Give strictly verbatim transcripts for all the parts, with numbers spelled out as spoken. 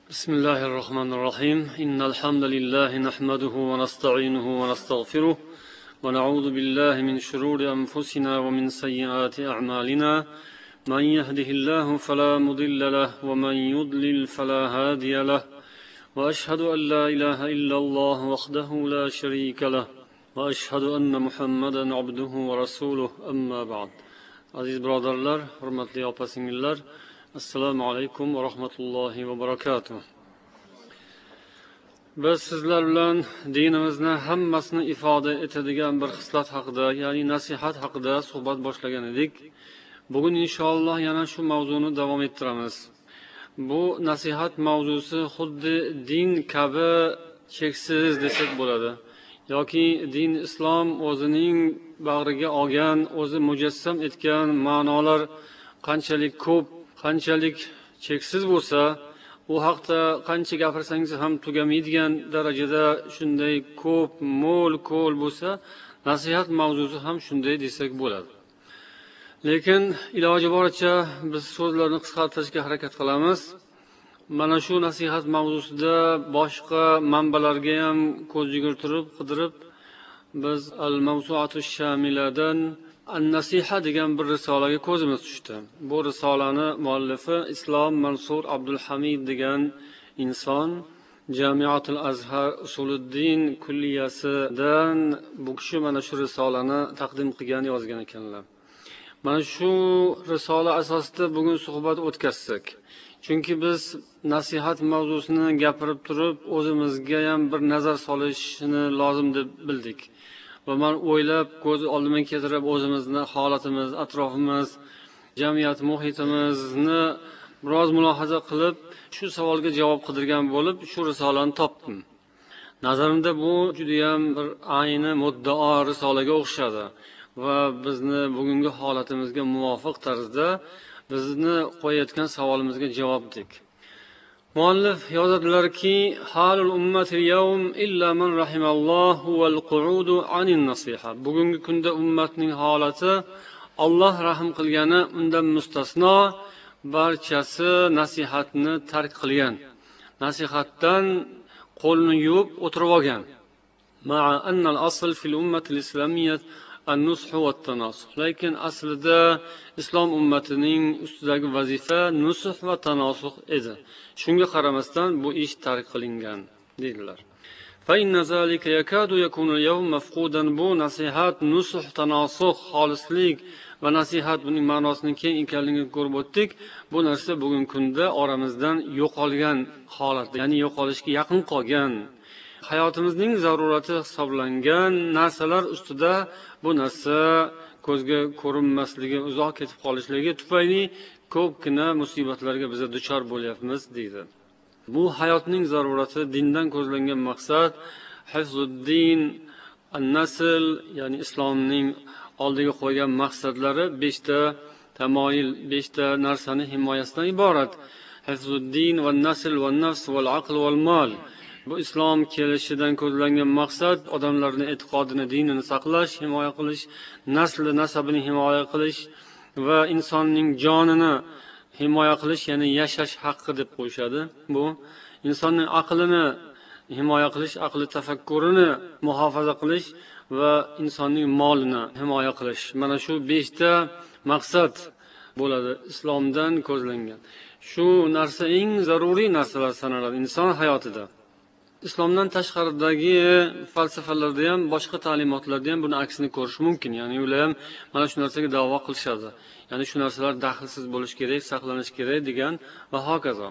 بسم الله الرحمن الرحيم إن الحمد لله نحمده ونستعينه ونستغفره ونعوذ بالله من شرور أنفسنا ومن سيئات أعمالنا من يهده الله فلا مضل له ومن يضلل فلا هادي له وأشهد أن لا إله إلا الله وحده لا شريك له وأشهد أن محمدا عبده ورسوله أما بعد. Aziz birodarlar, hurmatli opa-singillar, assalomu alaykum va rahmatullohi va barakatuh. Biz sizlar bilan dinimizni hammasini ifoda etadigan bir xislat haqida, ya'ni nasihat haqida suhbat boshlagan edik. Bugun inshaalloh yana shu mavzuni davom ettiramiz. Bu nasihat mavzusi xuddi din kabi cheksiz desak bo'ladi. yoki din islom o'zining bag'riga olgan, o'zi mujassam etgan ma'nolar qanchalik ko'p, qanchalik cheksiz bo'lsa, u haqda qancha gapirsangiz ham tugamaydigan darajada shunday ko'p, mo'l, ko'l bo'lsa, nasihat mavzusi ham shunday desak bo'ladi. Lekin iloji boricha biz so'zlarni qisqartirishga harakat qilamiz. Mana shu nasihat mavzusida boshqa manbalarga ham ko'z yugurtirib, qidirib, biz Al-Mawsu'atu Shamiladan An-Nasiha degan bir risolaga ko'zimiz tushdi. Bu risolani muallifi Islom Mansur Abdulhamid degan inson Jamiatul Azhar Usuluddin kulliyasidan bu kishi mana shu risolani taqdim qilgan, yozgan ekanlar. Mana shu risola asosida bugun suhbat o'tkazsak. Chunki biz nasihat mavzusini gapirib turib, o'zimizga ham bir nazar solishni lozim deb bildik. Va men o'ylab, ko'z oldimga keltirib, o'zimizni holatimiz, atrofimiz, jamiyat muhitimizni biroz mulohaza qilib, shu savolga javob qidirgan bo'lib, shu risolani topdim. Nazarimda bu juda ham bir ayni muddao risolaga o'xshadi va bizni bugungi holatimizga muvofiq tarzda bizni qo'yayotgan savolimizga javobdek. Muallif yozadilarki, halul ummatil yawm illa man rahimallohu wal qu'udu anin nasiha. Bugungi kunda ummatning holati, Alloh rahim qilgani undan mustasno, barchasi nasihatni tark qilgan. Nasihatdan qo'lni yuvib o'tirib olgan. Ma'a anna al-asl fil ummati al-islamiyyah an-nush va at-tanasuh. Lekin aslida islom ummatining ustidagi vazifa nusuh va tanasuh edi. Shunga qaramasdan bu ish tark qilingan dedilar. Fa inna zalika yakadu yakunu al-yawm mafqudan. Bu nasihat, nusuh, tanasuh, xolislik va nasihat buning ma'nosini keng ekanligini ko'rib o'tdik. Bu narsa bugungi kunda oramizdan yo'qolgan holatda, ya'ni yo'qolishga yaqin qolgan, hayotimizning zarurati hisoblangan narsalar ustida bu narsa ko'zga ko'rinmasligi, uzoq ketib qolishligi tufayli ko'pgina musibatlarga biz duchor bo'lyapmiz deydi. Bu hayotning zarurati, dindan ko'zlangan maqsad hifzuddin, an-nasl, ya'ni islomning oldiga qo'ygan maqsadlari beshta tamoyil, beshta narsani himoyasidan iborat. Hifzuddin va nasl va nafs va aql va mal. Bu islom kelishidan ko'zlangan maqsad odamlarning e'tiqodini, dinini saqlash, himoya qilish, nasli, nasabini himoya qilish va insonning jonini himoya qilish, ya'ni yashash haqqi deb qo'yishadi. Bu insonning aqlini himoya qilish, aqli tafakkurini muhofaza qilish va insonning molini himoya qilish. Mana shu beshta maqsad bo'ladi islomdan ko'zlangan. Shu narsa eng zaruriy narsalar sanaladi inson hayotida. Islomdan tashqaridagi falsafalarda ham, boshqa ta'limotlarda ham buni aksini ko'rish mumkin. Ya'ni ular ham mana shu narsaga da'vo qilishadi. Ya'ni shu narsalar daxlsiz bo'lish kerak, saqlanish kerak degan va hokazo.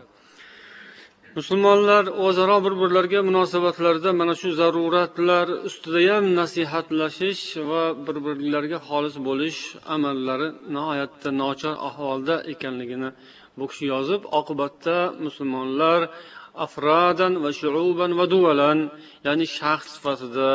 Musulmonlar o'zaro bir-birlariga munosabatlarda mana shu zaruratlar ustida ham nasihatlashish va bir-birlariga xolis bo'lish amallari nihoyatda nochor ahvolda ekanligini bu kishi yozib, oqibatda musulmonlar afradan va shu'uban va duvalan, ya'ni shaxs sifatida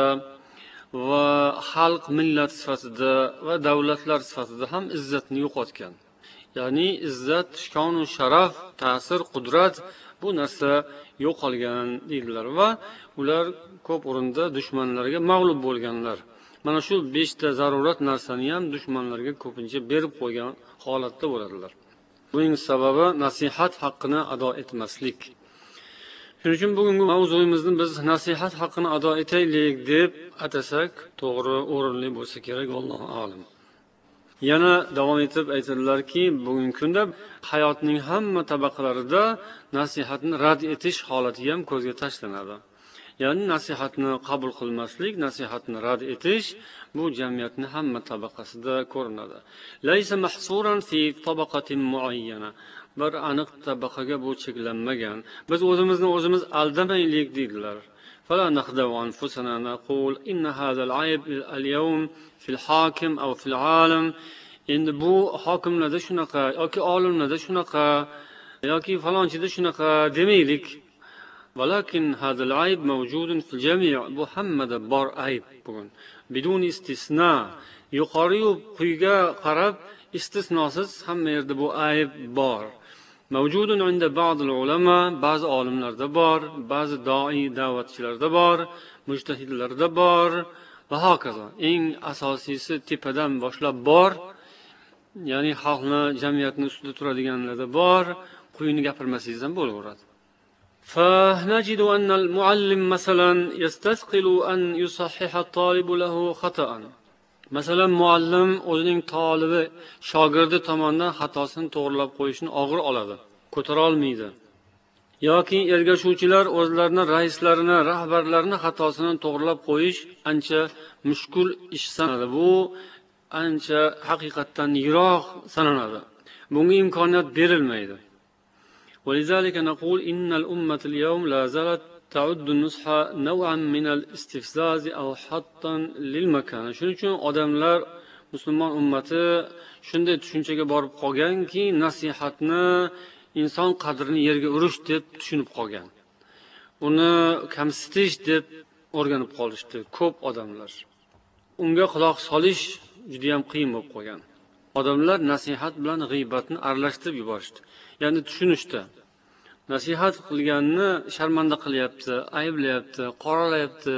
va xalq, millat sifatida va davlatlar sifatida ham izzatni yo'qotgan. Ya'ni izzat, shon va sharaf, ta'sir, qudrat bu narsa yo'qolgan deydilar va ular ko'p o'rinda dushmanlarga mag'lub bo'lganlar. Mana shu beshta zarurat narsani ham dushmanlarga ko'pincha berib qo'ygan holatda bo'ladilar. Buning sababi nasihat haqqini ado etmaslik. Shuning uchun bugungi mavzuyimizni biz nasihat haqqini ado etaylik deb atasak to'g'ri, o'rinli bo'lsa kerak, Allohu a'lam. Yana davom etib aytadilarki, bugungi kunda hayotning hamma tabaqalarida nasihatni rad etish holati ham ko'zga tashlanadi. Ya'ni nasihatni qabul qilmaslik, nasihatni rad etish bu jamiyatning hamma tabaqasida ko'rinadi. Laysa mahsuran fi tabaqatin muayyana. Bir aniq tabaqaga bu cheklanmagan. Biz o'zimizni o'zimiz aldamaylik deydilar. فلا نخدع أنفسنا نقول إن هذا العيب اليوم في الحاكم أو في العالم. Endi bu hokimlarda shunaqa yoki olimlarda shunaqa yoki falonchida shunaqa demaylik. Walakin هذا العيب موجود في الجميع. Bu hammada bor ayb bugun. Bidun istisna. Yuqori-yu quyiga qarab istisnosiz hamma yerda bu ayb bor. موجود عند بعض العلماء. Ba'zi olimlarda bor, ba'zi doi da'vatchilarda bor, mujtahidlarda bor va hokazo. Eng asosiysi tepadan boshlab bor. Ya'ni xalqni, jamiyatning ustida turadiganlarda bor, quyini gapirmasangiz ham bo'laveradi. فنجد أن المعلم مثلا يستثقل أن يصحح الطالب له خطأ. Masalan, muallim o'zining tolibi, shogirdi tomonidan xatosini to'g'rilab qo'yishni og'ir oladi, ko'tara olmaydi. Yoki ergashuvchilar o'zlarining raislarini, rahbarlarini xatosini to'g'rilab qo'yish ancha mushkul ish sanaladi. Bu ancha haqiqatdan yiroq sanaladi. Bunga imkoniyat berilmaydi. ولذلك نقول إن الأمة اليوم لا زالت تعد النصح نوعا من الاستفزاز أو حطا للمكان. Shuning uchun odamlar, musulmon ummati shunday tushunchaga borib qolganki, nasihatni inson qadrini yerga urish deb tushunib qolgan. Uni kamsitish deb o'rganib qolishdi ko'p odamlar. Unga quloq solish juda ham qiyin bo'lib qolgan. Odamlar nasihat bilan g'iybatni aralashtirib yuborishdi. Ya'ni tushunishdi. Nasihat qilganni sharmanda qilyapti, ayblayapti, qoralayapti,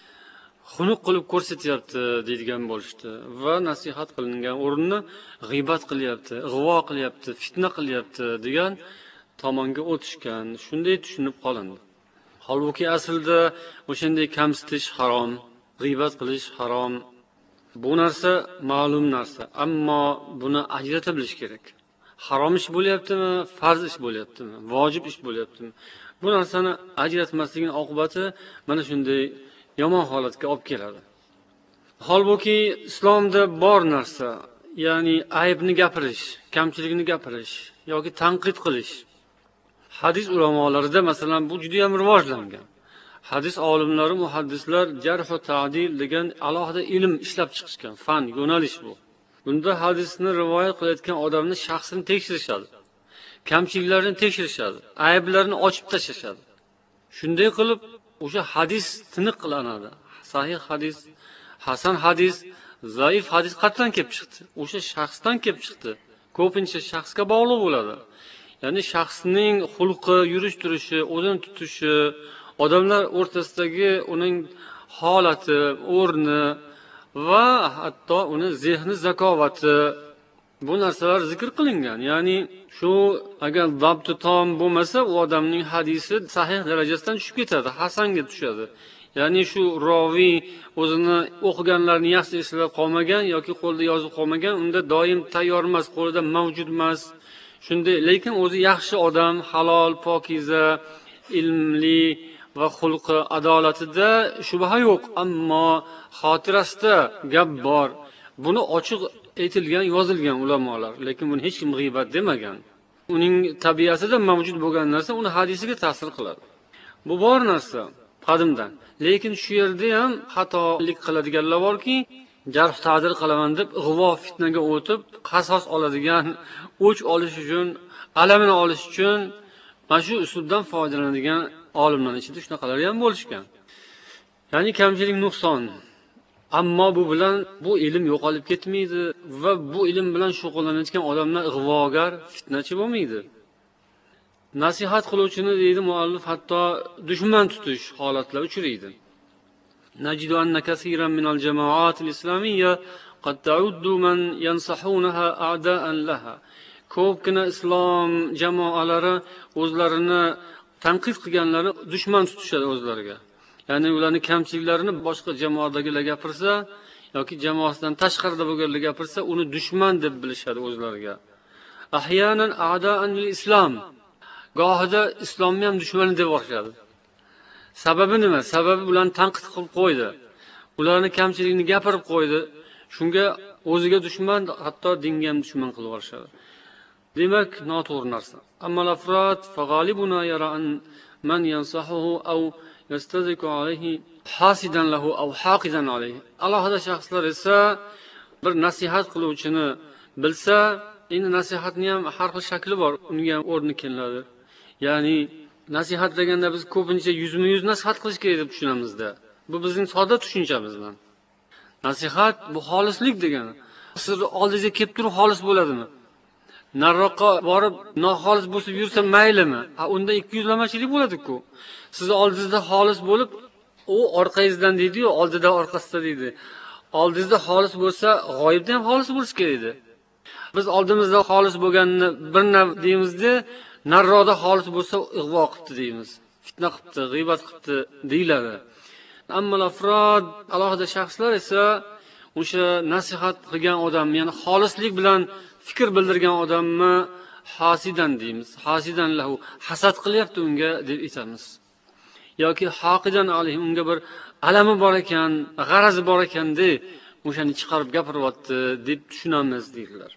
xunuk qilib ko'rsatyapti deydigan bo'lishdi va nasihat qilingan o'rinni g'iybat qilyapti, ig'vo qilyapti, fitna qilyapti degan tomonga o'tishgan. Shunday tushunib qolindi. Holbuki aslida o'shanday kamsitish harom, g'iybat qilish harom. Bu narsa ma'lum narsa, ammo buni ajrata bilish kerak. Harom ish bo'lyaptimi, farz ish bo'lyaptimi, vojib ish bo'lyaptimi? Bu narsani ajratmaslikning oqibati mana shunday yomon holatga olib keladi. Holbuki islomda bor narsa, ya'ni aybni gapirish, kamchilikni gapirish yoki tanqid qilish. Hadis ulamolarida masalan bu juda ham rivojlangan. Hadis olimlari, muhaddislar jarh va ta'dil degan alohida ilm ishlab chiqishgan, fan, yo'nalish bu. Bunda hadisni rivoyat qilayotgan odamni shaxsini tekshirishadi. Kamchiliklarini tekshirishadi, ayblarini ochib tashlashadi. Shunday qilib o'sha hadis tiniq qilinadi. Sahih hadis, hasan hadis, zaif hadis qatdan kelib chiqdi? O'sha shaxsdan kelib chiqdi. Ko'pincha shaxsga bog'liq bo'ladi. Ya'ni shaxsning xulqi, yurish turishi, o'zini tutishi, odamlar o'rtasidagi uning holati, o'rni va hatto uni zehni zakovati, bu narsalar zikr qilingan. Ya'ni shu agar zabti tom bo'lmasa, u odamning hadisi sahih darajasidan tushib ketadi, hasanga tushadi. Ya'ni shu roviy o'zini o'qiganlarini yaxshi eslab qolmagan yoki qo'lda yozib qolmagan, unda doim tayyor emas, qo'lida mavjud emas. Shunday, lekin o'zi yaxshi odam, halol, pokiza, ilmli va xulqi, adolatida shubha yo'q, ammo xotirasida gap bor. Buni ochiq aytilgan, yozilgan ulamolar, lekin buni hech kim g'iybat demagan. Uning tabiatida mavjud bo'lgan narsa uni hadisiga ta'sir qiladi. Bu bor narsa qadimdan. Lekin shu yerda ham xatolik qiladiganlar borki, jarh ta'dil qilaman deb ig'vo fitnaga o'tib, qasos oladigan, o'ch olish uchun, alamini olish uchun mana shu usuldan foydalanadigan olimlar ichida shunaqalar ham bo'lishgan. Ya'ni kamchilik, nuqson. Ammo bu bilan bu ilm yo'qolib ketmaydi va bu ilm bilan shug'ullanayotgan odamlar ig'vogar, fitnachi bo'lmaydi. Nasihat qiluvchini deydi muallif, hatto dushman tutish holatlar uchraydi. Najidu anna kaseeran min al-jamoat al-islamiyya qad ta'uddu man yansahunaha a'da'an laha. Ko'pgina islom jamoalari o'zlarini tanqid qilganlarni dushman tutishadi o'zlariga. Ya'ni ularning kamchiliklarini boshqa jamoadagilar gapirsa yoki jamoasidan tashqarida bo'lganlar gapirsa, uni dushman deb bilishadi o'zlariga. Ahyanan a'da'an lil islom. Gohida islomni ham dushman deb boshlaydi. Sababi nima? Sababi ularni tanqid qilib qo'ydi. Ularning kamchiligini gapirib qo'ydi. Shunga o'ziga dushman, hatto dinga ham dushman qilib yuborishadi. Demak, noto'g'ri narsa. Ammo afrod fag'alibuna yara an man yansahuhu aw yastaziku alayhi hasidan lahu aw haqidan alayhi. Alohida shaxslar esa bir nasihat qiluvchini bilsa, endi nasihatning ham har xil shakli bor, unga ham o'rni keladi. Ya'ni nasihat deganda biz ko'pincha yuzma-yuz nasihat qilish kerak deb tushunamizda. Bu bizning sodda tushunchamiz. Nasihat bu xolislik degani. Siz oldingizga kelib turib xolis bo'ladimi? Nariroqqa borib noxolis bo'lib yursa maylimi? Ha, unda ikki yuzlamachilik bo'ladi-ku. Siz oldingizda xolis bo'lib, u orqangizdan deydi-yu, oldida orqasida deydi. Oldingizda xolis bo'lsa, g'oyibda ham xolis bo'lish kerak edi. Biz oldimizda xolis bo'lganini bir nav deymizda, nariroqda xolis bo'lsa, ig'vo qilibdi deymiz. Fitna qilibdi, g'iybat qilibdi deyiladi. Ammo afrod, alohida shaxslar esa o'sha nasihat qilgan odam, ya'ni xolislik bilan fikr bildirgan odamni hasidan deymiz. Hasidan lahu, hasad qilyapti unga deb aytamiz. Yoki haqidan alayhi, unga bir alami bor ekan, g'arazi bor ekan deb o'shani chiqarib gapiryapti deb tushunamiz deydilar.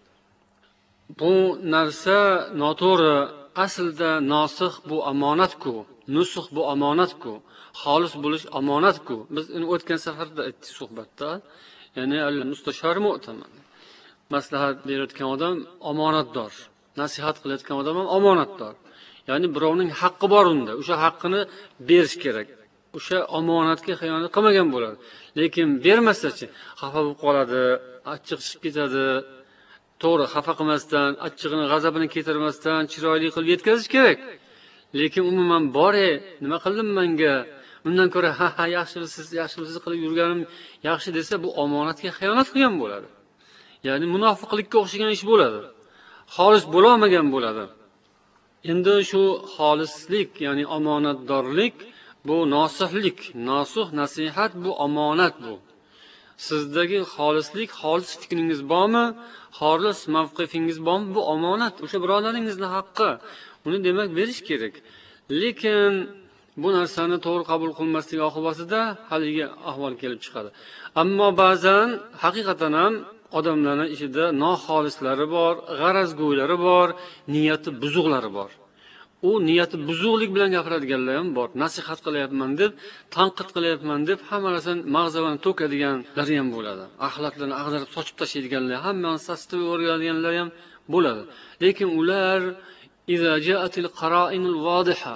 Bu narsa noto'g'ri. Aslida nosih bu omonat-ku, nusux bu omonat-ku, xolis bo'lish omonat-ku. Biz o'tgan safarda aytdik suhbatda, ya'ni al-mustashar mu'taman. Maslahat berayotgan odam omonatdor, nasihat qilayotgan odam ham omonatdor. Ya'ni birovning haqqi bor unda, o'sha haqqini berish kerak. O'sha omonatga xiyonat qilmagan bo'ladi. Lekin bermasa-chi, xafa bo'lib qoladi, achchiq chiqib ketadi. To'g'ri, xafa qilmasdan, achchig'ini, g'azabini keltirmasdan chiroyli qilib yetkazish kerak. Lekin umuman bor-e, nima qildim menga? Undan ko'ra ha ha yaxshimisiz, yaxshimisiz qilib yurganim yaxshi desa, bu omonatga xiyonat qilgan bo'ladi. Ya'ni munofiqlikka o'xshagan ish bo'ladi. Xolis bo'la olmagan bo'ladi. Endi shu xolislik, ya'ni omonatdorlik bu nosihlik, nosih nasihat bu omonat bu. Sizdagi xolislik, xolis fikringiz bormi? Xolis mavqifingiz bormi? Bu omonat, o'sha birodaringizning haqqi. Uni demak berish kerak. Lekin bu narsani to'g'ri qabul qilmaslik oqibatida haligi ahvol kelib chiqadi. Ammo ba'zan haqiqatan ham odamlarning ichida noxolislari bor, g'arazgo'ylari bor, niyati buzuqlari bor. U niyati buzuqlik bilan gapiradiganlar ham bor. Nasihat qilyapman deb, tanqid qilyapman deb hamma narsani mag'zavani to'kadiganlar ham bo'ladi. Axlatlarni ag'darib sochib tashlaydiganlar, hammani sastib o'rganganlar ham bo'ladi. Lekin ular iza ja'atil qara'inul vodiha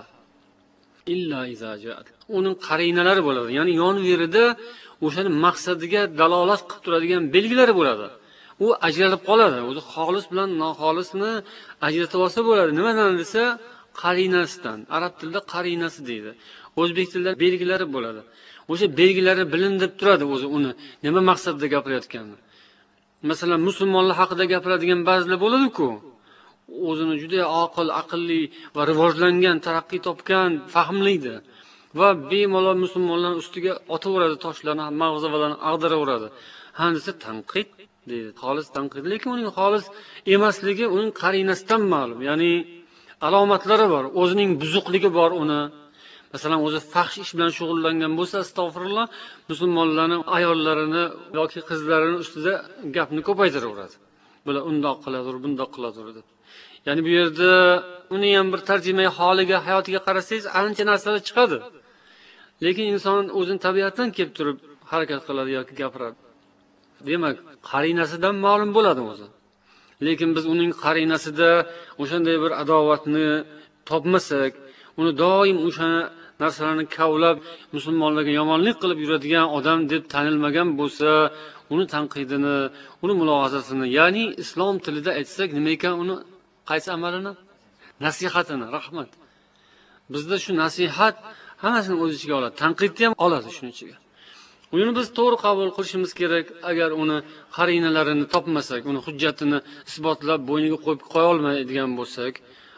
illa iza ja'at. Uning qarinalari bo'ladi. Ya'ni yon-verida o'shani maqsadiga dalolat qilib turadigan belgilari bo'ladi. U ajralib qoladi. O'zi xolis bilan noxolisni ajratib olsa bo'ladi. Nimadan desa, qarinasidan. Arab tilida qarinasi deydi. O'zbek tilida belgilari bo'ladi. O'sha belgilari bilinib turadi o'zi uni nima maqsadda gapirayotganini. Masalan, musulmonlar haqida gapiradigan ba'zilar bo'ladi-ku. O'zini juda oqil, aqlli va rivojlangan, taraqqiy topgan, fahmlaydi va bemalol musulmonlar ustiga otaveradi toshlarni, mag'zavalarni ag'daraveradi. Ha desa tanqid deydi. Xolis tanqid, lekin uning xolis emasligi uning qarinasidan ma'lum. Ya'ni alomatlari bor, o'zining buzuqligi bor uni. Masalan, o'zi fahsh ish bilan shug'ullangan bo'lsa, astag'firulloh, musulmonlarning ayollarini yoki qizlarini ustida gapni ko'paytiraveradi. Bular undoq qiladi, bundoq qiladi deb. Ya'ni bu yerda uni ham bir tarjimai holiga, hayotiga qarasangiz, ancha narsalar chiqadi. Lekin inson o'zining tabiatidan kelib turib harakat qiladi yoki gapiradi. Demak, qarinasidan ma'lum bo'ladi o'zi. Lekin biz uning qarinasida o'shanday bir adovatni topmasak, uni doim o'sha narsalarni kavlab musulmonlarga yomonlik qilib yuradigan odam deb tanilmagan bo'lsa, uni tanqidini, uni mulohazasini, ya'ni islom tilida aytsak, nima ekan uni qaysi amalini? Nasihatini, rahmat. Bizda shu nasihat hammasini o'z ichiga oladi. Tanqidni ham oladi shuning ichiga. Uni biz to'g'ri qabul qilishimiz kerak. Agar uni qarinalarini topmasak, uni hujjatini isbotlab bo'yniga qo'yib qo'ya olmaydigan bo'lsak,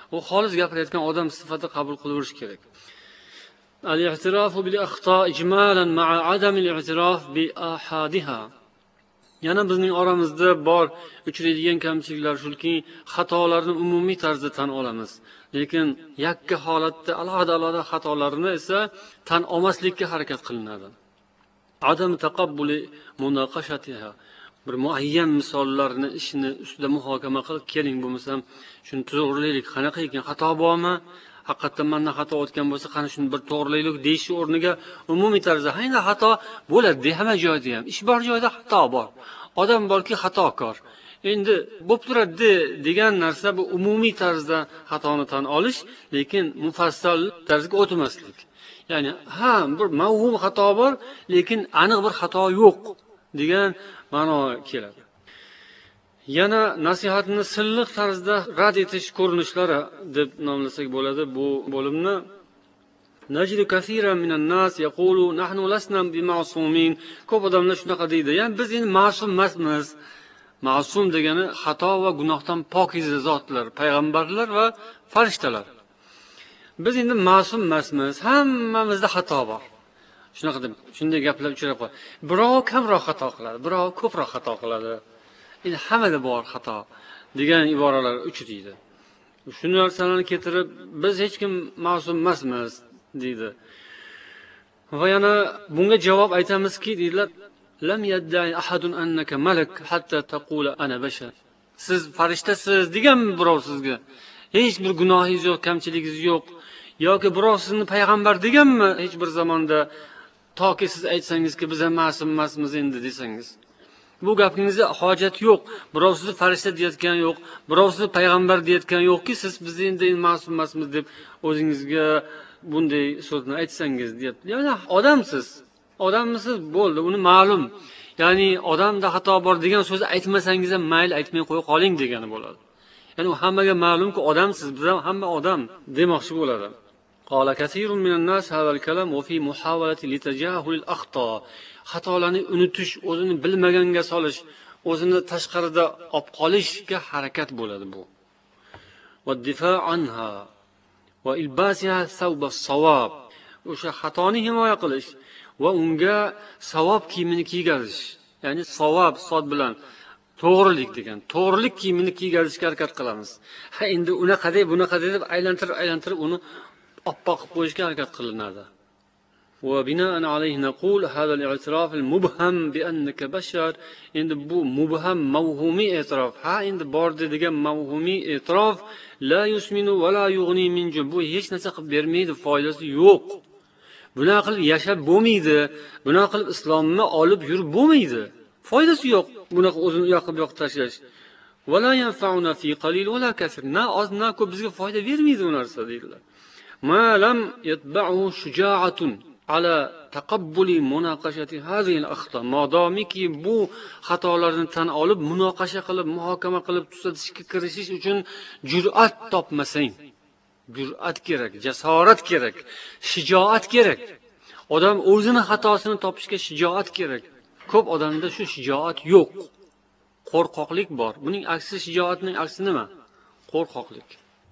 u xolis gapirayotgan odam sifatida qabul qilaverish kerak. Al-i'tirofu bil axto ijmalan ma'a adam al-i'tirof bi ahadiha. Yana bizning oramizda bor uchraydigan kamchiliklar shuki, xatolarni umumiy tarzda tan olamiz, lekin yakka holatda alohida-alohida xatolarni esa tan olmaslikka harakat qilinadi. Adam taqabbuli munaqashatiha. Bir muayyan misollarni ishni ustida muhokama qilib, keling bo'lmasam shuni to'g'rilaylik, qanaqa ekan, xato bormi? Haqiqatdan mendan xato o'tgan bo'lsa, qani shuni bir to'g'rilaylik deyish o'rniga umumiy tarzda hayna xato bo'ladi, hamma joyda ham. Ish bor joyda xato bor. Odam borki xatokor. Endi bo'lib turadi degan narsa bu umumiy tarzda xatoni tan olish, lekin mufassal tarzga o'tmaslik. Ya'ni ha, bir mavhum xato bor, lekin aniq bir xato yo'q degan ma'no keladi. Yana nasihatni silliq tarzda rad etish ko'rinishlari deb nomlasak bo'ladi bu bo'limni. Najidu kaseeran minan nas yaqulu nahnu lasna bima'sumin. Ko'p odamlar shunaqa deydi. Ya'ni biz endi ma'sum emasmiz. Ma'sum degani xato va gunohdan pokiza zotlar, payg'ambarlar va farishtalar. Biz endi ma'sum emasmiz. Hammamizda xato bor. Shunaqa deb shunday gaplar uchrab qoladi. Birov kamroq xato qiladi, birov ko'proq xato qiladi. Endi hammada bor xato degan iboralar uchraydi. Shu narsalarni keltirib, biz hech kim ma'sum emasmiz deydi. Va yana bunga javob aytamizki, deydilar, lam yadda'i ahadun annaka malak hatta taqula ana bashar. Siz farishtasiz degan birov sizga hech bir gunohingiz yo'q, kamchiligingiz yo'q, yoki birov sizni payg'ambar deganmi hech bir zamonda, toki siz aytsangizki biz ham ma'sum emasmiz endi desangiz. Bu gapingizga hojat yo'q. Birov sizni farishta deyotgan yo'q, birov sizni payg'ambar deyotgan yo'qki, siz biz endi ma'sum emasmiz deb o'zingizga bunday so'zni aytsangiz deyapti. Ya'ni odamsiz. Odamsiz bo'ldi, uni ma'lum. Ya'ni odamda xato bor degan so'zni aytmasangiz ham mayli, aytmay qo'ya qoling degani bo'ladi. Ya'ni u hammaga ma'lumki odamsiz, biz ham hamma odam demoqchi bo'ladi. Qala kaseerun minan nas hadal kalam wa fi muhawalati litajahul al-akhta. Xatolarni unutish, o'zini bilmaganga solish, o'zini tashqarida olib qolishga harakat bo'ladi bu. Va difa' anha va ilbasiha thawba as-sawab. O'sha xatoni himoya qilish va unga savob kiyimini kiygazish. Ya'ni savob sod bilan to'g'rilik degan. To'g'rilik kiyimini kiygazishga harakat qilamiz. Ha, endi unaqa deb, bunaqa deb aylantirib, aylantirib uni oppoq qilib qo'yishga harakat qilinadi. وبناء عليه نقول هذا الاعتراف المبهم بأنك بشر. endi bu mubham mavhumiy e'tirof, ha endi bor degan mavhumiy e'tirof la yusminu va la yughni min ju. Bu hech narsa qilib bermaydi, foydasi yo'q. Bunaqa qilib yashab bo'lmaydi, bunaqa qilib islomni olib yurib bo'lmaydi. Foydasi yo'q bunaqa o'zini yoqib yoqib tashlash. Va la yanfa'una fi qalil va la kasir. Na oz na ko'p bizga foyda bermaydi bu narsa deydilar. Ma lam yatba'u shuja'atun ala taqabbuli munaqashati hadhihi al-akhta. Modomiki bu xatolarni tan olib, munoqasha qilib, muhokama qilib tuzatishga kirishish uchun jur'at topmasang, jur'at kerak, jasorat kerak, shijoat kerak. Odam o'zini xatosini topishga shijoat kerak. Ko'p odamda shu shijoat yo'q. Qo'rqoqlik bor. Buning aksi, shijoatning aksi nima? Qo'rqoqlik.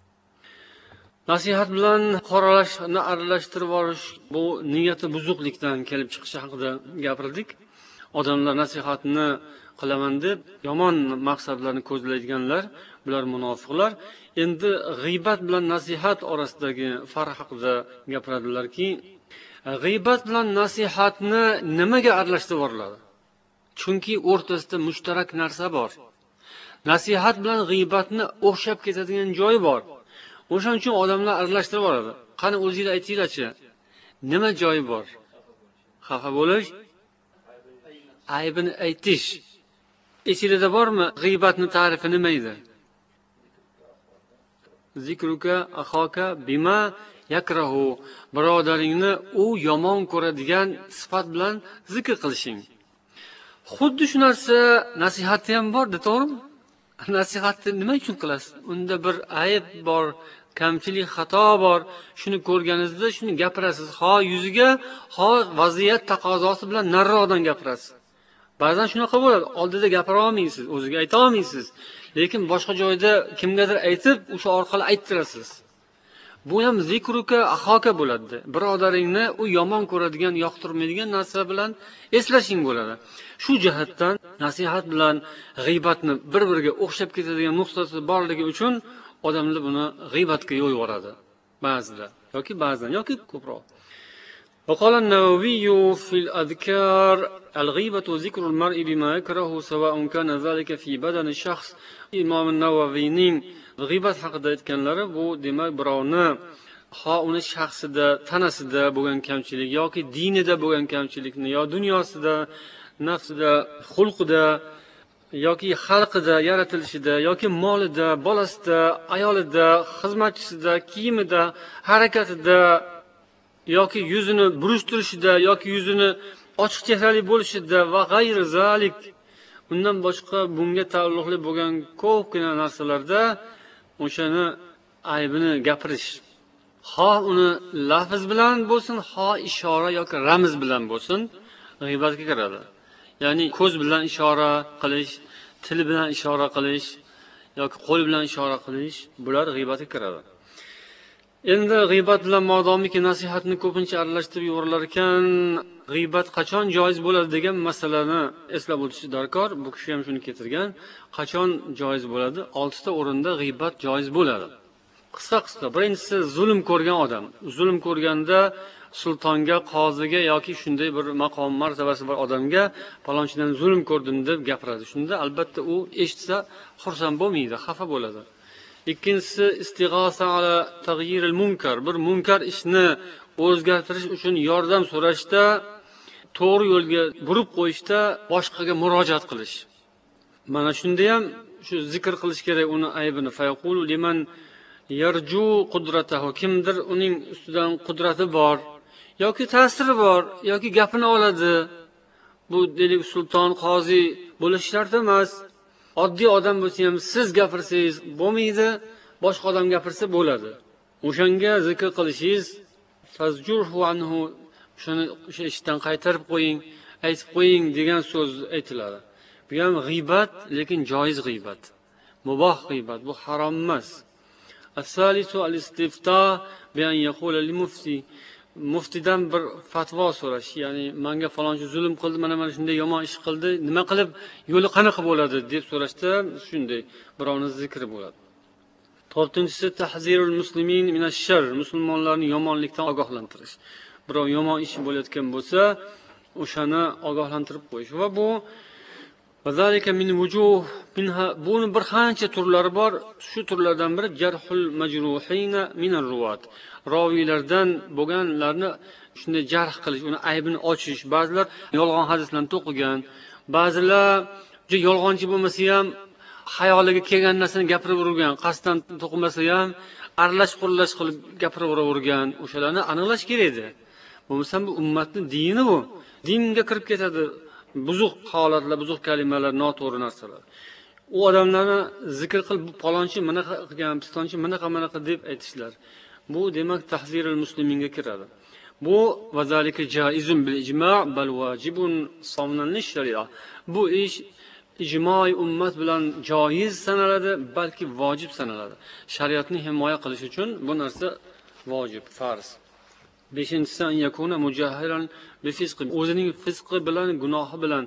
Nasihat bilan qoralashni aralashtirib yuborish bu niyati buzuqlikdan kelib chiqishi haqida gapirdik. Odamlar nasihatni qilaman deb yomon maqsadlarni ko'zlaydiganlar, bular munofiqlar. Endi g'iybat bilan nasihat orasidagi farq haqida gapiradilarki, g'iybat bilan nasihatni nimaga aralashtirib yuboriladi? Chunki o'rtasida mushtarak narsa bor. Nasihat bilan g'iybatni o'xshab ketadigan joyi bor. O'shaning uchun odamlar aralashtirib yuboradi. Qani o'zingizlar aytinglarchi, nima joyi bor? Xafa bo'lish, aybini aytish. Esingizda bormi g'iybatning ta'rifi nima edi? Zikruka axoka bima yakrahu. Birodaringni u yomon ko'radigan sifat bilan zikr qilishing. Xuddi shu narsa nasihatda ham bor-da, to'g'rimi? Nasihatni nima uchun qilasiz? Unda bir ayb bor, kamchilik, xato bor. Shuni ko'rganingizda shuni gapirasiz. Ho yuziga, ho vaziyat taqozosi bilan nariroqdan gapirasiz. Ba'zan shunaqa bo'ladi. Oldida gapira olmaysiz, o'ziga ayta olmaysiz. lekin boshqa joyda kimgadir aytib o'sha orqali ayttirasiz. Bu ham zikruka ahoka bo'ladi. Birodaringni u yomon ko'radigan, yoqtirmaydigan narsa bilan eslashing bo'ladi. Shu jihatdan nasihat bilan g'iybatni bir-biriga o'xshab ketadigan nuqtasi borligi uchun odamlar buni g'iybatga yo'l yuboradi. Ba'zida yoki ba'zan yoki ko'proq. وقال النووي في الأذكار الغيبة ذكر المرء بما يكره سواء كان ذلك في بدن الشخص. إمام النوويning g'iybat haqida aytganlari bu demak birovni ha uni shaxsida, tanasida bo'lgan kamchilik yoki dinida bo'lgan kamchilikni yo dunyosida, nafsida, xulqida yoki xalqida, yaratilishida yoki molida, bolasida, ayolida, xizmatchisida, kiyimida, harakatida yoki yuzini burishtirishida yoki yuzini ochiq chehrali bo'lishida va g'ayri zalik, undan boshqa bunga taalluqli bo'lgan ko'pgina narsalarda o'shani aybini gapirish, ha uni lafz bilan bo'lsin, ha ishora yoki ramz bilan bo'lsin, g'iybatga kiradi. Ya'ni ko'z bilan ishora qilish, til bilan ishora qilish yoki qo'l bilan ishora qilish, bular g'iybatga kiradi. Endi g'iybat bilan modomiki nasihatni ko'pincha aralashtirib yuborilar ekan, g'iybat qachon joiz bo'ladi degan masalani eslab o'tish darkor. Bu kishi ham shuni keltirgan. Qachon joiz bo'ladi? oltita o'rinda g'iybat joiz bo'ladi. Qisqa-qisqa. Birinchisi zulm ko'rgan odam. Zulm ko'rganda sultonga, qoziga yoki shunday bir maqom martabasi bor odamga palonchidan zulm ko'rdim deb gapiradi. Shunda albatta u eshitsa xursand bo'lmaydi, xafa bo'ladi. Ikkinchisi istig'osa ala tag'yiril munkar. Bir munkar ishni o'zgartirish uchun yordam so'rashda, to'g'ri yo'lga burib qo'yishda boshqaga murojaat qilish. Mana shunda ham shu zikr qilish kerak uni aybini. Fayaqulu liman yarju qudratahu. Kimdir uning ustidan qudrati bor yoki ta'siri bor yoki gapini oladi. Bu deylik sulton, qozi bo'lish shart emas. Oddiy odam bo'lsa ham siz gapirsangiz bo'lmaydi, boshqa odam gapirsa bo'ladi. O'shanga zikr qilishingiz, fazjurhu anhu, shuni o'sha ishdan qaytarib qo'ying, aytib qo'ying degan so'z aytiladi. Bu ham g'iybat, lekin joiz g'iybat. Muboh g'iybat, bu harom emas. As-salisu al-istifta bi an yaqula li-mufti. Muftidan bir fatvo so'rash, ya'ni menga falonchi zulm qildi, mana mana shunday yomon ish qildi, nima qilib, yo'li qanaqa bo'ladi deb so'rashda shunday birovning zikri bo'ladi. to'rtinchisi tahzirul muslimin minash-shar. Musulmonlarni yomonlikdan ogohlantirish. Birov yomon ish bo'layotgan bo'lsa, o'shani ogohlantirib qo'yish. Va bu vazalika min wujuh minha, buni bir qancha turlari bor. Shu turlardan biri jarhul majruhina minar ruwat. Roviylardan bo'lganlarni shunday jarh qilish, uni aybini ochish. Ba'zilar yolg'on hadislarni to'qigan, ba'zilar yolg'onchi bo'lmasa ham xayoliga kelgan narsani gapirib urgan, qasddan to'qimasa ham aralash qurlash qilib gapirib uravergan. O'shalarni aniqlash kerak edi. Bo'lmasa bu ummatning dini bu. Dinga kirib ketadi buzuq holatlar, buzuq kalimalar, noto'g'ri narsalar. U odamlarni zikr qilib, bu palonchi mana qilgan, pistonchi mana qanaqa deb aytishlar. Bu demak tahzirul musliminga kiradi. Bu vazalika jaizun bil ijma' bal wajibun somnan lish-shari'a. Bu ish ijmo'i ummat bilan joiz sanaladi, balki vojib sanaladi. Shariatni himoya qilish uchun bu narsa vojib, farz. beshinchisi an yakuna mujahiran bi fisq. O'zining fisqi bilan, gunohi bilan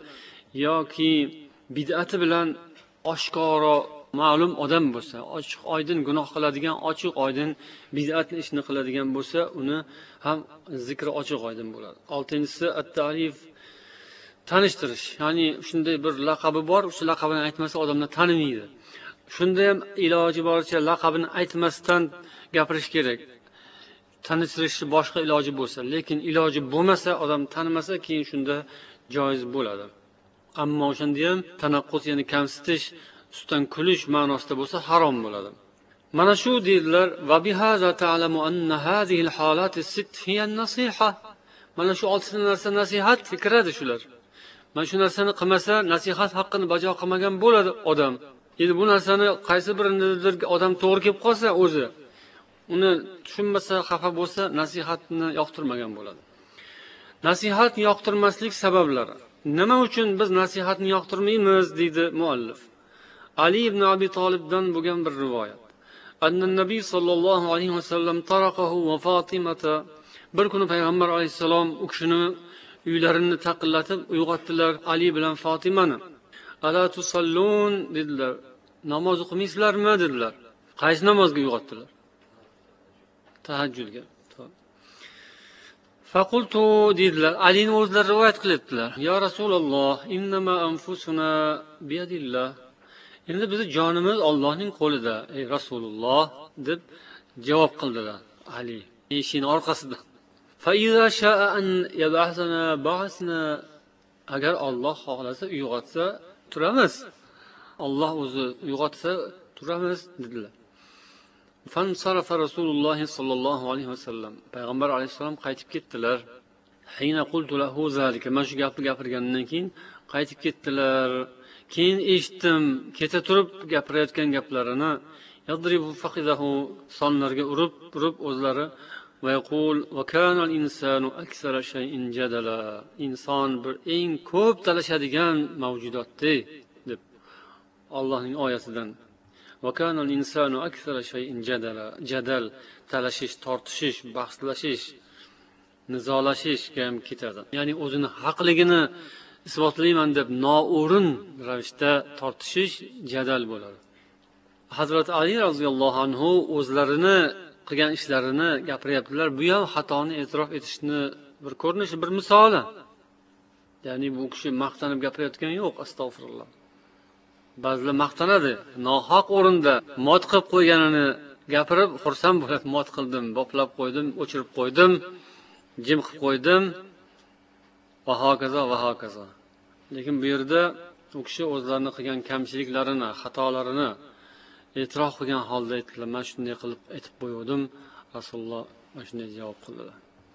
yoki bid'ati bilan oshkora ma'lum odam bo'lsa, ochiq oydin gunoh qiladigan, ochiq oydin bid'atni ishni qiladigan bo'lsa, uni ham zikri ochiq oydin bo'ladi. oltinchisi at-ta'rif, tanishtirish. Ya'ni shunday bir laqabi bor, o'sha laqabini aytmasa odamlar tanimaydi. Shunda ham iloji boricha laqabini aytmasdan gapirish kerak. Tanishtirishni boshqa iloji bo'lsa, lekin iloji bo'lmasa, odam tanimasa, keyin shunda joiz bo'ladi. Ammo o'shanda ham tanaqqus, ya'ni kamsitish, ustidan kulish ma'nosida bo'lsa harom bo'ladi. Mana shu deydilar, va bihaza ta'lamu anna hadhihi al-holat as-sitt hiya an-nasiha. Mana shu oltita narsa nasihat kiradi shular. Mana shu narsani qilmasa, nasihat haqqini bajo qilmagan bo'ladi odam. Endi bu narsani qaysi biridir odam to'g'ri kelib qolsa o'zi, uni tushunmasa, xafa bo'lsa, nasihatni yoqtirmagan bo'ladi. Nasihat yoqtirmaslik sabablari. Nima uchun biz nasihatni yoqtirmaymiz deydi muallif. Ali ibn Abi Talibdan bo'lgan bir rivoyat. Annan Nabiy sallallohu alayhi vasallam taraqahu va Fatimata. Bir kuni payg'ambar alayhisalom u kishini uylarini taqillatib uyg'otdilar, Ali bilan Fatimani. Ala tusallun dedilar. Namoz o'qimaysizlarmi dedilar. Qaysi namozga uyg'otdilar? Tahajjudga. Faqultu dedilar. Alini o'zlari rivoyat qilyaptilar. Ya Rasululloh, innama anfusuna biyadillah. Endi bizning jonimiz Allohning qo'lida, ey Rasululloh deb javob qildilar Ali. Eshikning orqasida. Fa iza sha'a an yab'athana ba'athna. Agar Alloh xohlasa uyg'otsa turamiz. Alloh o'zi uyg'otsa turamiz dedilar. Fansarafa Rasululloh sallallohu alayhi vasallam. Payg'ambar alayhisalom qaytib ketdilar. Hina qultu lahu zalika. Mana shu gapni gapirgandan keyin qaytib ketdilar. Keyin eshitdim, keta turib gapirayotgan gaplarini. Yadribu faqidahu, sonlarga urib, urib o'zlari va yaqul va kana al-insanu aksara shay'in jadala. Inson bir eng ko'p talashadigan mavjudotdir deb Allohning oyasidan. Va kana al-insanu aksara shay'in jadala. Jadal talashish, tortishish, bahslashish, nizolashishga ham ketadi. Ya'ni o'zini haqligini isbotlayman deb noo'rin ravishda tortishish jadal bo'ladi. Hazrat Ali roziyallohu anhu o'zlarini qilgan ishlarini gapiryaptilar. Bu ham xatoni e'tirof etishni bir ko'rinishi, bir misoli. Ya'ni bu kishi maqtanib gapirayotgani yo'q, astag'firulloh. Ba'zilar maqtanadi, nohaq o'rinda mot qilib qo'yganini gapirib xursand bo'lib, mot qildim, boplab qo'ydim, o'chirib qo'ydim, jim qilib qo'ydim va hokazo va hokazo. Lekin bu yerda u kishi o'zlarini qilgan kamchiliklarini, xatolarini e'tirof qilgan holda aytdilar. Men shunday qilib aytib qo'ydim, Rasululloh mana shunday javob qildilar.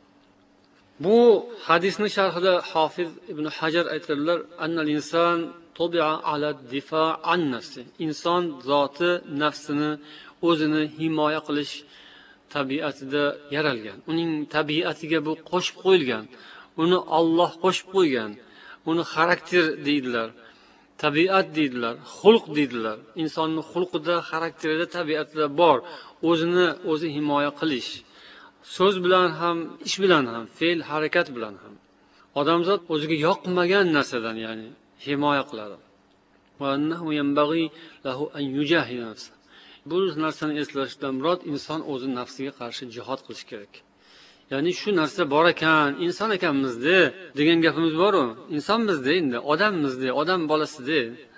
Bu hadisning sharhida Hofiz ibn Hajar aytadilar, annal inson tobi'a ala difa an nafsi. Inson zoti nafsini o'zini himoya qilish tabiatida yaralgan. Uning tabiatiga bu qo'shib qo'yilgan. Uni Alloh qo'shib qo'ygan. Uni xarakter deydilar, tabiat deydilar, xulq deydilar. Insonning xulqida, xarakterida, tabiatida bor o'zini o'zi himoya qilish. So'z bilan ham, ish bilan ham, fe'l, harakat bilan ham. Odamzod o'ziga yoqmagan narsadan, ya'ni himoya qiladi. Va annahu yanbaghi lahu an yujahida nafsa. Bu narsani eslashdan murod inson o'zi nafsiga qarshi jihad qilish kerak. Ya'ni shu narsa bor ekan, inson ekanmiz-da degan gapimiz bor-ku. Insonmiz-da endi, odammiz-da, odam bolasi-da.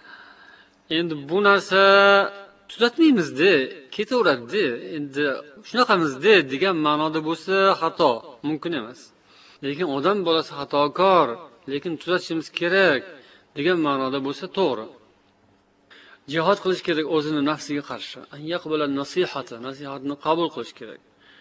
Endi bu narsa tuzatmaymiz-da, ketaveradi-da. Endi shunaqamiz-da degan ma'noda bo'lsa xato, mumkin emas. Lekin odam bolasi xatokor, lekin tuzatishimiz kerak degan ma'noda bo'lsa to'g'ri. Jihad qilish kerak o'zini nafsiga qarshi. Yaqbala nasihata, nasihatni qabul qilish kerak.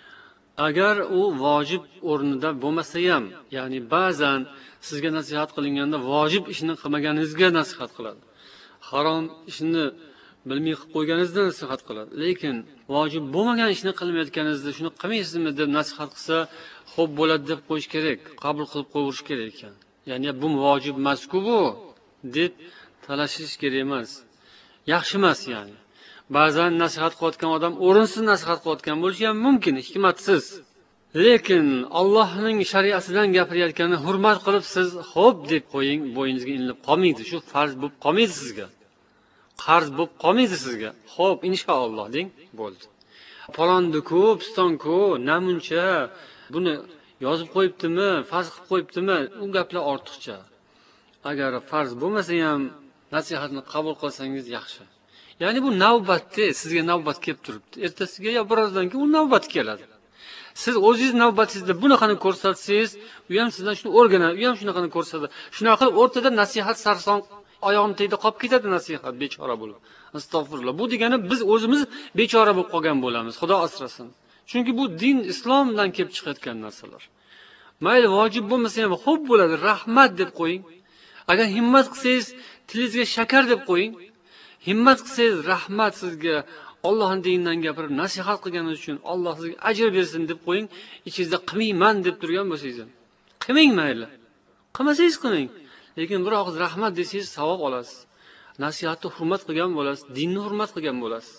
Agar u vojib o'rnida bo'lmasa ham, ya'ni ba'zan sizga nasihat qilinganda vojib ishni qilmaganingizga nasihat qiladi. Harom ishni bilmay qilib qo'yganingizda nasihat qiladi. Lekin vojib bo'lmagan ishni qilmayotganingizda shuni qilmaysizmi deb nasihat qilsa, xo'p bo'ladi deb qo'yish kerak, qabul qilib qo'yish kerak ekan. Ya'ni bu vojib emas-ku bu deb talashish kerak emas. Yaxshi emas ya'ni. Ba'zan nasihat qilayotgan odam o'rinsiz nasihat qilayotgan bo'lishi ham mumkin, hikmatsiz. Lekin Allohning shariatidan gapirayotganini hurmat qilib siz xo'p deb qo'ying, bo'yingizga ilinib qolmaydi. Shu farz bo'lib qolmaydi sizga. Qarz bo'lib qolmaydi sizga. Xo'p, inshaalloh deng, bo'ldi. Palonni-ku, piston-ku, namuncha buni yozib qo'yibdimi, farz qilib qo'yibdimi, u gaplar ortiqcha. Agar farz bo'lmasa ham nasihatni qabul qilsangiz yaxshi. Ya'ni bu navbatda sizga navbat kelib turibdi. Ertasiga yo birozdan keyin u navbat keladi. Siz o'zingiz navbatingizda bunaqani ko'rsatsangiz, u ham sizdan shuni o'rganadi, u ham shunaqani ko'rsatadi. Shunaqa qilib o'rtada nasihat sarson oyog'ini tegdi qolib ketadi nasihat bechora bo'lib. Astag'firulloh. Bu degani biz o'zimiz bechora bo'lib qolgan bo'lamiz. Xudo asrasin. Chunki bu din islomdan kelib chiqayotgan narsalar. Mayli vojib bo'lmasa ham xo'p bo'ladi, rahmat deb qo'ying. Agar himmat qilsangiz, tilingizga shakar deb qo'ying. Himmat qilsangiz, rahmat sizga, Allohning dinidan gapirib nasihat qilganingiz uchun Alloh sizga ajr bersin deb qo'ying. Ichingizda qilmayman deb turgan bo'lsangiz ham. Qilmang mayli. Qilmasangiz qilmang. Lekin bir og'iz rahmat desangiz savob olasiz. nasihatni hurmat qilgan bo'lasiz, dinni hurmat qilgan bo'lasiz.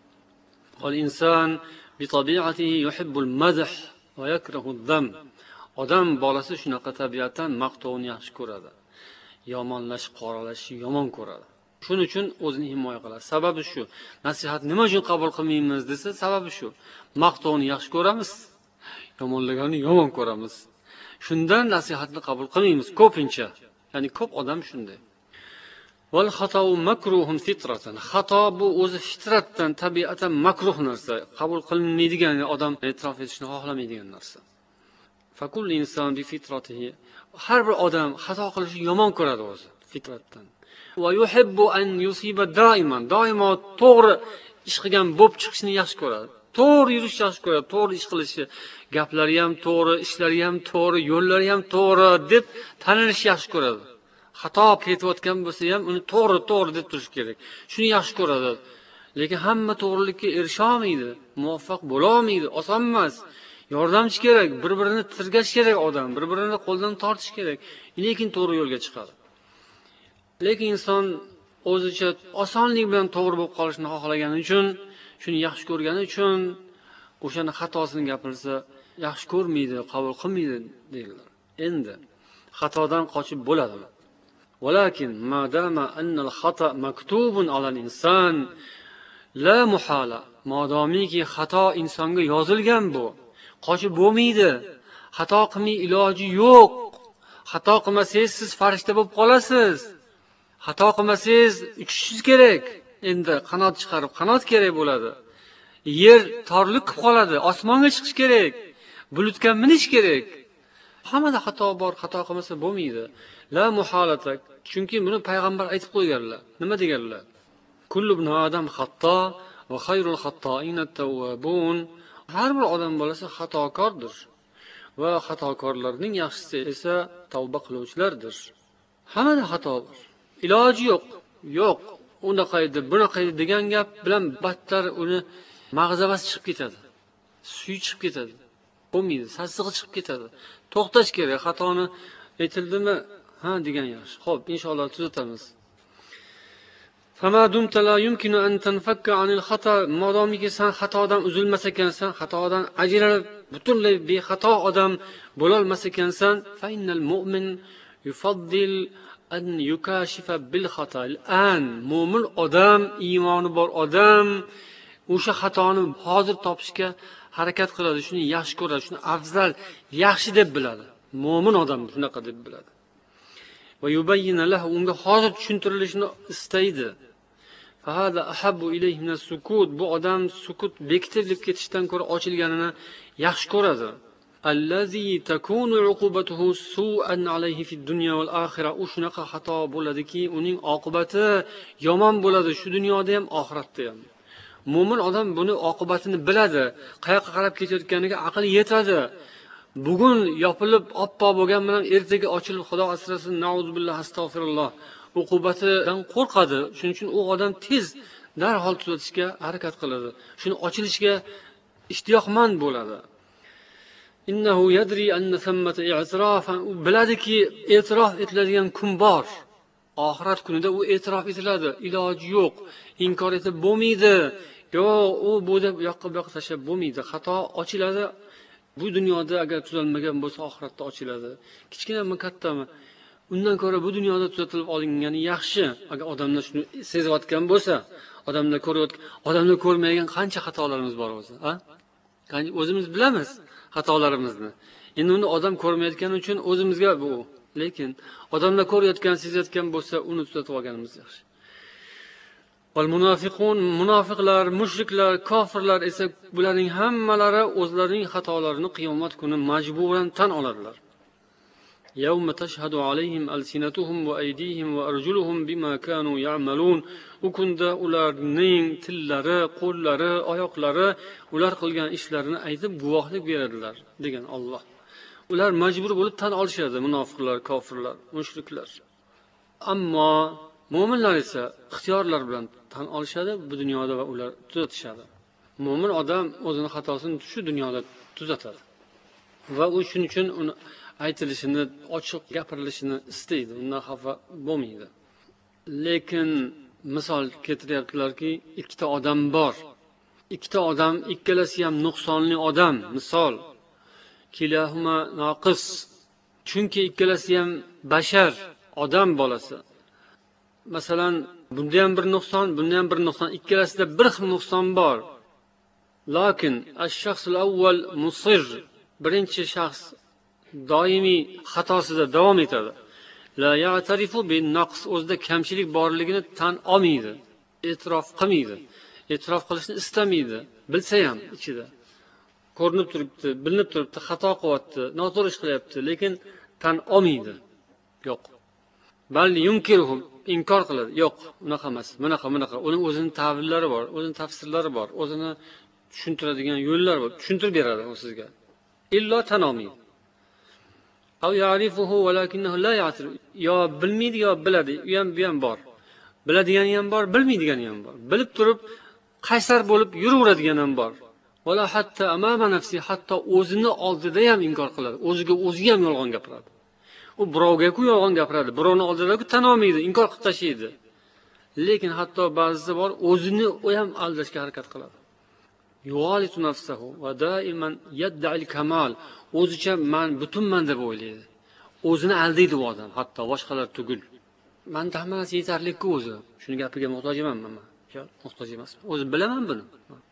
Qol inson bi tabiatihi yuhibbul madh va yakrahu ad-dam. Odam bolasi shunaqa tabiatdan maqtovni yaxshi ko'radi. Yomonlash, qoralashni yomon ko'radi. Shuning uchun o'zini himoya qiladi. Sababi shu. Nasihat nima uchun qabul qilmaymiz desa, sababi shu. Maqtovni yaxshi ko'ramiz, yomonlaganni yomon ko'ramiz. Shundan nasihatni qabul qilmaymiz ko'pincha. Ya'ni ko'p odam shunday. Wal xata'u makruhun fitratan. Xato bu o'zi fitratdan, tabiatan makruh narsa, qabul qilinmaydigan, odam e'tirof etishni xohlamaydigan narsa. Fakul inson bi fitratihi. Har bir odam xato qilishni yomon ko'radi o'zi fitratdan. Va yuhibbu an yusiba doiman. Doimo to'g'ri ish qilgan bo'lib chiqishni yaxshi ko'radi. To'g'ri yurishni yaxshi ko'radi, to'g'ri ish qilishni, gaplari ham to'g'ri, ishlari ham to'g'ri, yo'llari ham to'g'ri deb tanilishni yaxshi ko'radi. Xato ketayotgan bo'lsa ham uni to'g'ri, to'g'ri deb turish kerak. Shuni yaxshi ko'radi. Lekin hamma to'g'rilikka erisha olmaydi, muvaffaq bo'la olmaydi, oson emas. Yordamchi kerak, bir-birini tirgash kerak odam, bir-birini qo'ldan tortish kerak. Lekin to'g'ri yo'lga chiqadi. Lekin inson o'zicha osonlik bilan to'g'ri bo'lib qolishni xohlagani uchun, shuni yaxshi ko'rgani uchun o'shani xatosini gapirsa, yaxshi ko'rmaydi, qabul qilmaydi deydilar. Endi xatodan qochib bo'ladi. Walakin madama annal xata maktubun alal inson la muhala. Modomiki xato insonga yozilgan bu, qochib bo'lmaydi. Xato qilmay iloji yo'q. Xato qilmasangiz siz farishta bo'lib qolasiz. Xato qilmasangiz uchishingiz kerak. Endi qanot chiqarib, qanot kerak bo'ladi. Yer torlik qilib qoladi, osmonga chiqish kerak. Bulutga minish kerak. Hammada xato bor, xato qilmasa bo'lmaydi. La muhalata. Chunki buni payg'ambar aytib qo'yganlar. Nima deganlar? Kullu ibn odam xato va xayrul xattoin at-tawwabun. Har bir odam bolasi xatokordir. Va xatokorlarning yaxshisi esa tavba qiluvchilardir. Hammada xato bor. Iloji yo'q. Yo'q. Unaqa edi, bunaqa edi degan gap bilan battar uni mag'zavasi chiqib ketadi. Suyi chiqib ketadi. Bo'lmaydi, sassig'i chiqib ketadi. To'xtash kerak. Xatoni aytildimi? Ha degan yaxshi. Xo'p, inshaalloh tuzatamiz. Fama dumta la yumkinu an tanfakka anil xata. Modomiki sen xatodan uzilmas ekansan, xatodan ajralib butunlay bexato odam bo'la olmas ekansan, fa innal mu'min yufaddil an yukashifa bil xata. An mo'min odam, iymoni bor odam o'sha xatoni hozir topishga harakat qiladi, shuni yaxshi ko'radi, shuni afzal, yaxshi deb biladi. Mo'min odam shunaqa deb biladi. Va yubayyina lahu, unga hozir tushuntirilishini istaydi. Fa hada ahabbu ilayhi min as-sukut. Bu odam sukut bekitilib ketishdan ko'ra ochilganini yaxshi ko'radi. Allazi takunu uqubatuhu su'an alayhi fi dunya wal akhirah. U shunaqa xato bo'ladiki, uning oqibati yomon bo'ladi, shu dunyoda ham, oxiratda ham. Mo'min odam buni oqibatini biladi, qayoqqa qarab ketayotganiga aqli yetadi. Bugun yopilib oppo bo'lgan bilan ertaga ochilib, Xudo asrasin, nauzubillah, astag'firulloh, uqubatidan qo'rqadi. Shuning uchun u odam tez darhol tuzatishga harakat qiladi. Shuni ochilishiga ishtiyoqmand bo'ladi. Innahu yadri anna thammata i'tirafan. U biladiki, e'tirof etiladigan kun bor. Oxirat kunida u e'tirof etiladi. Iloji yo'q. Inkor etib bo'lmaydi. Yo'q, u bu deb yoqqa bu yoqqa tashlab bo'lmaydi. Xato ochiladi. Bu dunyoda agar tuzalmagan bo'lsa, oxiratda ochiladi. Kichkinami, kattami, undan ko'ra bu dunyoda tuzatilib olingani yaxshi. Agar odamlar shuni sezayotgan bo'lsa, odamlar ko'rayotgan, odamlar ko'rmaydigan qancha xatolarimiz bor o'zi, ha? Qancha o'zimiz bilamiz xatolarimizni. Endi uni odam ko'rmayotgani uchun o'zimizga bu. Lekin odamlar ko'rayotgan, sezayotgan bo'lsa, uni tuzatib olganimiz yaxshi. Val munofiqun, munofiqlar, mushriklar, kofirlar esa bularning hammalari o'zlarining xatolarini qiyomat kuni majburan tan oladilar. Yawma tashhadu alayhim alsinatuhum va aydihim va arjuluhum bima kanu ya'malun. U kunda ularning tillari, qo'llari, oyoqlari ular qilgan ishlarini aytib guvohlik beradilar degan Alloh. Ular majbur bo'lib tan olishadi, munofiqlar, kofirlar, mushriklar. Ammo mo'minlar esa ixtiyorlar bilan tan olishadi bu dunyoda va ular tuzatishadi. Mo'min odam o'zini xatosini shu dunyoda tuzatadi. Va u shuning uchun uni aytilishini, ochiq gapirilishini istaydi, undan xafa bo'lmaydi. Lekin misol keltiryaptilarki, ikkita odam bor. Ikkita odam, ikkalasi ham nuqsonli odam. Misol, kilahuma noqis. Chunki ikkalasi ham bashar, odam bolasi. Masalan, bunda ham bir nuqson, bunda ham bir nuqson, ikkalasida bir xil nuqson bor. Lakin ash-shaxsul awwal musir, birinchi shaxs doimiy xatosida davom etadi. La ya'tarifu bin naqs, o'zida kamchilik borligini tan olmaydi, e'tirof qilmaydi, e'tirof qilishni istamaydi, bilsa ham ichida. Ko'rinib turibdi, bilinib turibdi, xato qilyapti, noto'g'ri ish qilyapti, lekin tan olmaydi. Yo'q. Balli yunkiruhum, inkor qiladi. Yo'q, unaqa emas, bunaqa, bunaqa. Uning o'zining ta'birlari bor, o'zining tafsirlari bor, o'zini tushuntiradigan yo'llar bor, tushuntirib beradi u sizga. Illo tan olmaydi. Aw ya'rifuhu walakinahu la ya'rif. Yo bilmaydi, yo biladi. U ham bu ham bor. Biladigani ham bor, bilmaydigani ham bor. Bilib turib qaysar bo'lib yuraveradigan ham bor. Wala hatta amama nafsi, hatto o'zini oldida ham inkor qiladi. O'ziga o'zi ham yolg'on gapiradi. U birovga-ku yolg'on gapiradi, birovning oldida-ku tan olmaydi, inkor qilib tashlaydi. Lekin hatto ba'zida bor, o'zini u ham aldashga harakat qiladi. Yuwalitu nafsahu va daiman yad'al kamal. O'zicha men butunman deb o'ylaydi. O'zini aldaydi bu odam, hatto boshqalar tugul. Men hammasi yetarli-ku o'zi. Shuni gapiga muhtoj emasman men. Yo'q, muhtoj emasman. O'zim bilaman buni.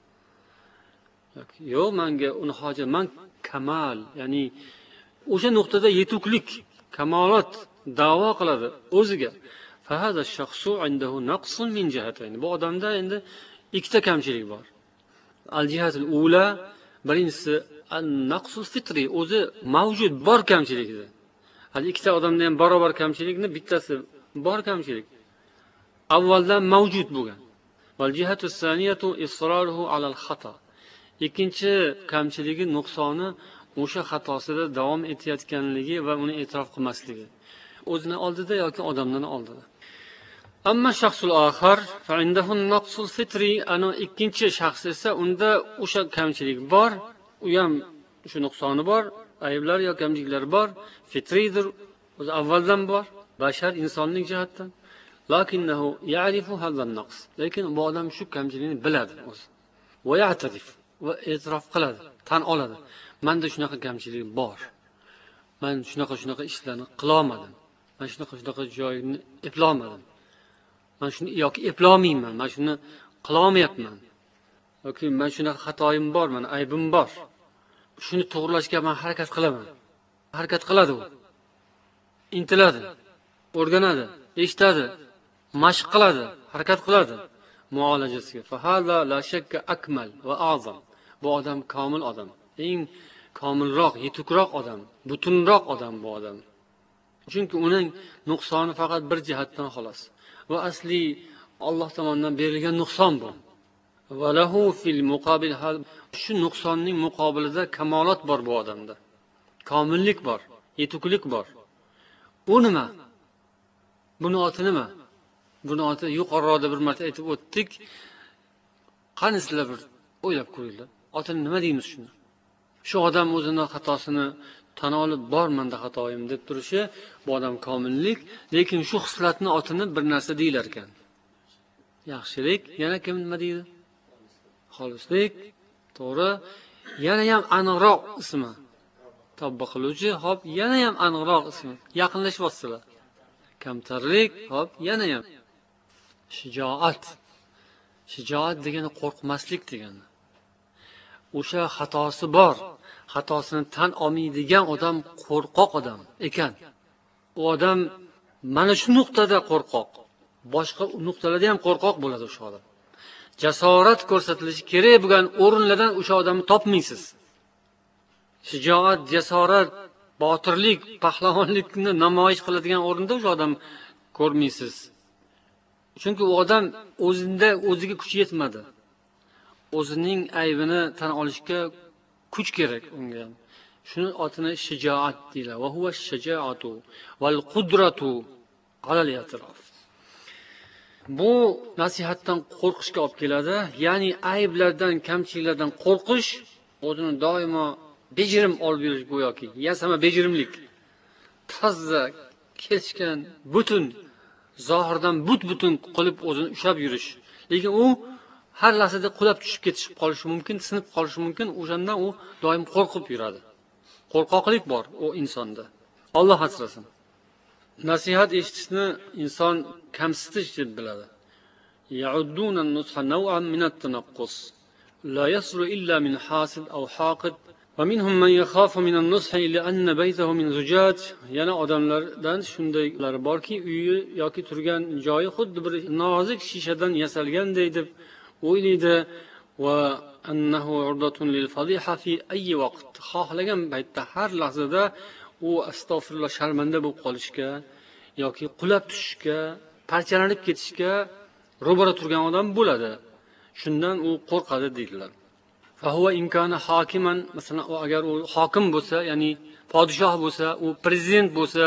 Yo'q, menga uni hojat, men kamal, ya'ni o'sha nuqtada yetuklik, kamolot da'vo qiladi o'ziga. Fa hada shaxsu indahu naqsun min jihatayn. Bu odamda endi ikkita kamchilik bor. Al-jihatul ula, birinchisi an-naqsul fitri, o'zi mavjud bor kamchilikdir. Hali ikkita odamda ham barobar kamchilikni bittasi bor kamchilik. Avvaldan mavjud bo'lgan. Wal jihatus saniyatu israruhu alal xata. Ikkinchi kamchiligi, nuqsoni o'sha xatosida davom etayotganligi va uni e'tirof qilmasligi. O'zini oldida yoki odamdan oldida. Amma shaxsul oxir fa indahu naqsul fitri, ana ikkinchi shaxs esa unda o'sha kamchilik bor, u ham shu nuqsoni bor, ayblar yoki kamchiliklari bor, fitridir, o'zi avvaldan bor, bashar insonlik jihatdan. Lakinnahu ya'rifu hadha an-naqs. Lekin bu odam shu kamchilikni biladi o'zi. Va ya'tarif, va e'tirof qiladi, tan oladi. Menda shunaqa kamchilik bor. Men shunaqa shunaqa ishlarni qila olmadim. Men shunaqa shunaqa joyni eplay olmadim. Men shuni yoki eplay olmayman, men shuni qila olmayapman. Yoki men shunaqa xatoyim bor, men aybim bor. Shuni to'g'rilashga men harakat qilaman. Harakat qiladi u. Intiladi, o'rganadi, eshitadi, mashq qiladi, harakat qiladi muolajasiga. Fa hada la shakka akmal va a'zam. Bu odam komil odam. Eng komilroq, yetukroq odam, butunroq odam bu odam. Chunki uning nuqsoni faqat bir jihatdan xolos. Va asli Alloh tomonidan berilgan nuqson bu. Va lahu fil muqabil hal, shu nuqsonning muqobilida kamolot bor bu odamda. Komillik bor, yetuklik bor. U nima? Buni oti nima? Buni oti yuqorida bir marta aytib o'tdik. Qani sizlar bir o'ylab ko'ringlar. Otini nima deymiz shuni? Shu odam o'zining xatosini tan olib, bor menda xatoyim deb turishi, bu odam komillik, lekin shu xislatni otini bir narsa deyilar ekan. Yaxshilik, yana kim nima deydi? Xolislik, to'g'ri. Yana ham aniqroq ismi. Tavba qiluvchi, hop, yana ham aniqroq ismi. Yaqinlashyapsizlar. Kamtarlik, hop, yana ham shijoat. Shijoat degani qo'rqmaslik degani. O'sha xatosi bor, xatosini tan olmaydigan odam qo'rqoq odam ekan. U odam mana shu nuqtada qo'rqoq, boshqa nuqtalarda ham qo'rqoq bo'ladi o'sha odam. Jasorat ko'rsatilishi kerak bo'lgan o'rinlardan o'sha odamni topmaysiz. Shijoat, jasorat, botirlik, pahlavonlikni namoyish qiladigan o'rinda o'sha odam ko'rmaysiz. Chunki u odam o'zida o'ziga kuch yetmadi. O'zining aybini tan olishga kuch kerak unga. Shuni otini shijoat deyiladi. Va huwa shijoatu val qudratu ala al-i'tirof. Bu nasihatdan qo'rqishga olib keladi. Ya'ni ayblardan, kamchiliklardan qo'rqish o'zini doimo bejirim olib yurish go'yoki, yasama bejirimlik. Toza, keskin, butun, zohirdan but butun qilib o'zini ushlab yurish, lekin u har lahzada qulab tushib ketish qolishi mumkin, sinib qolishi mumkin. O'shandan u doim qo'rqib yuradi. Qo'rqoqlik bor u insonda. Alloh asrasin. Nasihat eshitishni inson kamsitish deb biladi. Ya'udduna an-nusha naw'an min at-tanaqqus. La yasru illa min hasid aw haqid. Va minhum man yakhafu min an-nusha illa anna baytahu min zujaj. Yana odamlardan shundaylar borki, uyi yoki turgan joyi xuddi bir nozik shishadan yasalganday deb o'ylaydi va annahu urdatun lil fadiha fi ayyi vaqt. Xohlagan paytda har lahzada u astag'firullah sharmanda bo'lib qolishga yoki qulab tushishga, parchalanib ketishga ro'bara turgan odam bo'ladi. Shundan u qo'rqadi deydilar. Fa huwa in kana hokiman, masalan, u agar u hokim bo'lsa, ya'ni podshoh bo'lsa, u prezident bo'lsa,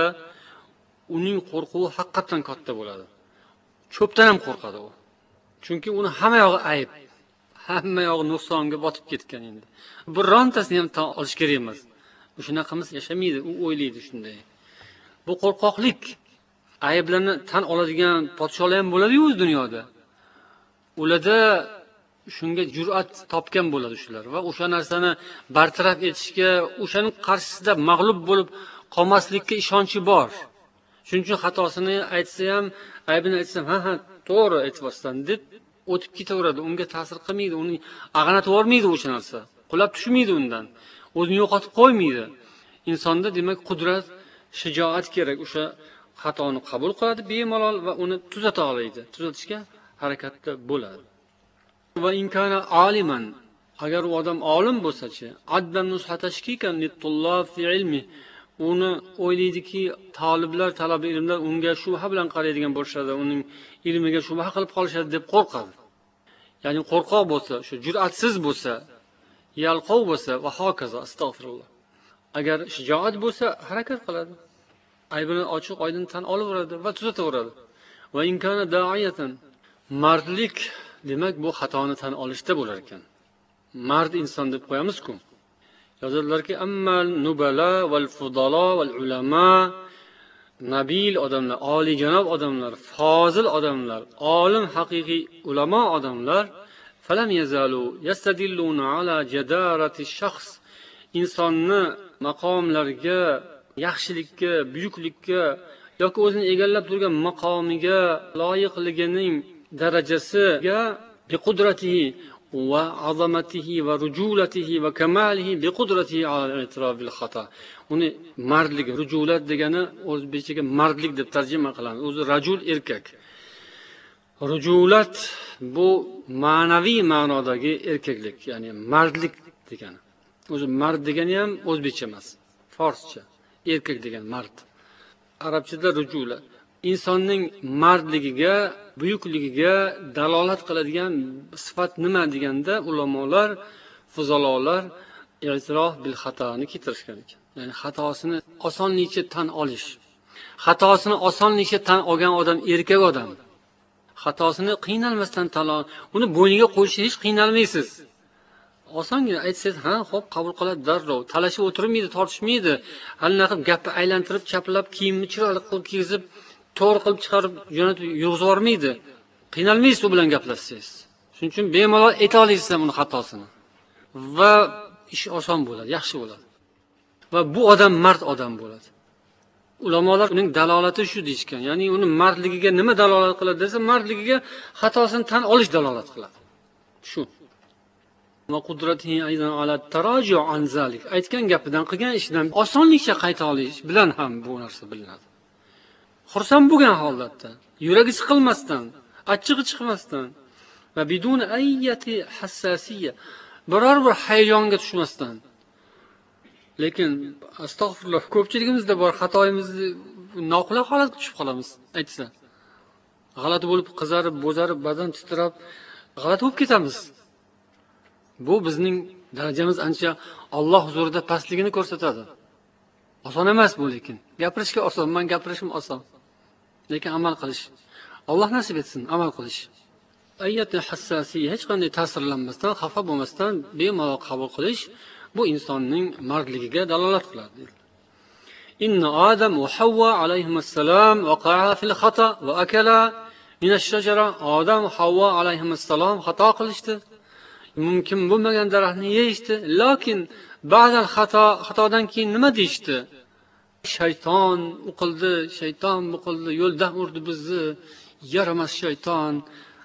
uning qo'rquvi haqiqatan katta bo'ladi. Cho'pdan ham qo'rqadi u. Chunki uni hamma yog'i ayb, hamma yog'i nuqsonga botib ketgan endi. Birontasini ham tan olish kerak emas. Shunaqamiz yashamaydi, u o'ylaydi shunday. Bu qo'rqoqlik. Ayblarni tan oladigan podsholar ham bo'ladi-yu o'z dunyoda. Ularda shunga jur'at topgan bo'ladi shular va o'sha narsani bartaraf etishga, o'shaning qarshisida mag'lub bo'lib qolmaslikka ishonchi bor. Shuning uchun xatosini aytsa ham, aybini aytsa ham, ha ha, to'g'ri aytibsan deb o'tib ketaveradi. Unga ta'sir qilmaydi, uni ag'anatib yormaydi o'sha narsa. Qulab tushmaydi undan. O'zini yo'qotib qo'ymaydi. Insonda demak qudrat, shijoat kerak. O'sha xatoni qabul qiladi bemalol va uni tuzata oladi. Tuzatishga harakatda bo'ladi. Va in kana aliman, agar u odam olim bo'lsa-chi, addan nushatashkikan lit-tullab fi ilmi, uni o'ylaydiki, taliblar, talaba ilmlar unga shubha bilan qaraydigan bo'lishadi, uning ilmiga shubha qilib qolishadi deb qo'rqadi. Ya'ni qo'rqoq bo'lsa, shu jur'atsiz bo'lsa, yalqov bo'lsa va hokazo, astag'firullah. Agar shijoat bo'lsa, harakat qiladi. Aybini ochiq oydin tan olaveradi va tuzataveradi. Va in kana da'iyatan, mardlik demak bu xatoni tan olishda bo'lar ekan. Mard inson deb qo'yamiz-ku. Yozadilarki, ammal nubala val fudala val ulama, nabil odamlar, oliyjanob odamlar, fozil odamlar, olim haqiqiy ulamo odamlar falam yazalu yastadilluna ala jadarati shaxs, insonni maqomlarga, yaxshilikka, buyuklikka yoki o'zini egallab turgan maqomiga, loyiqligining darajasiga biqudratihi va azamatihi va rujulatihi va kamalihi biqudratihi ala al-i'tiraf bil xata. Uni mardlik, rujulat degani o'zbekchaga mardlik deb tarjima qilamiz. O'zi rajul erkak. Rujulat bu ma'naviy ma'nodagi erkaklik, ya'ni mardlik degani. O'zi mard degani ham o'zbekcha emas, forscha. Erkak degan mard. Arabchada rujula insonning mardligiga, buyukligiga dalolat qiladigan sifat nima deganda ulamolar, fuzalolar i'tirof bil xatoni keltirishgan ekan. Ya'ni xatosini osonlikcha tan olish. Xatosini osonlikcha tan olgan odam erkak odam. Xatosini qiynalmasdan tan ol, uni bo'yniga qo'yishga hech qiynalmaysiz. Osongina aytsangiz, ha, xo'p, qabul qiladi darrov. Talashib o'tirmaydi, tortishmaydi. Haliqib gapni aylantirib, chaplab, kiyimni chiroyli qilib kiygizib, to'g'ri qilib chiqarib, jo'natib yurg'izib yubormaydi. Qiynalmaysiz u bilan gaplashsangiz. Shuning uchun bemalol ayta olasiz uni xatosini. Va ish oson bo'ladi, yaxshi bo'ladi. Va bu odam mard odam bo'ladi. Ulamolar uning dalolati shu deyishgan. Ya'ni uni mardligiga nima dalolat qiladi desa, mardligiga xatosini tan olish dalolat qiladi. Shu. Va qudratihi aydan ala taraji an zalik. Aytgan gapidan, qilgan ishidan osonlikcha qayta olish bilan ham bu narsa bilinadi. Xursand bo'lgan holatda, yuragi siqilmasdan, achchig'i chiqmasdan va bidun ayyati hassasiyya, biror bir hayajonga tushmasdan. Lekin astag'firullah, ko'pchiligimizda bor xatoyimizni noqulay holatga tushib qolamiz. Aytsa, g'alati bo'lib qizarib, bo'zarib, badan titrab, g'alati bo'lib ketamiz. Bu bizning darajamiz ancha Alloh huzurida pastligini ko'rsatadi. Oson emas bu, lekin gapirishga oson, men gapirishim oson. Lekin amal qilish, Alloh nasib etsin amal qilish. Ayyati hassasiy, hech qanday ta'sirlanmasdan, xafa bo'lmasdan bemalol qabul qilish bu insonning mardligiga dalolat qiladi. inna Adam va Havva alayhissalom waqa'a fil xata va akala min ash-shajara. Odam va Havva alayhissalom xato qilishdi. Mumkin bo'lmagan daraxtni yeyishdi. Lekin ba'dal xato, xatodan keyin nima deyishdi? Shayton uqildi, shayton buqildi, yo'ldan urdi bizni. Yaramas shayton.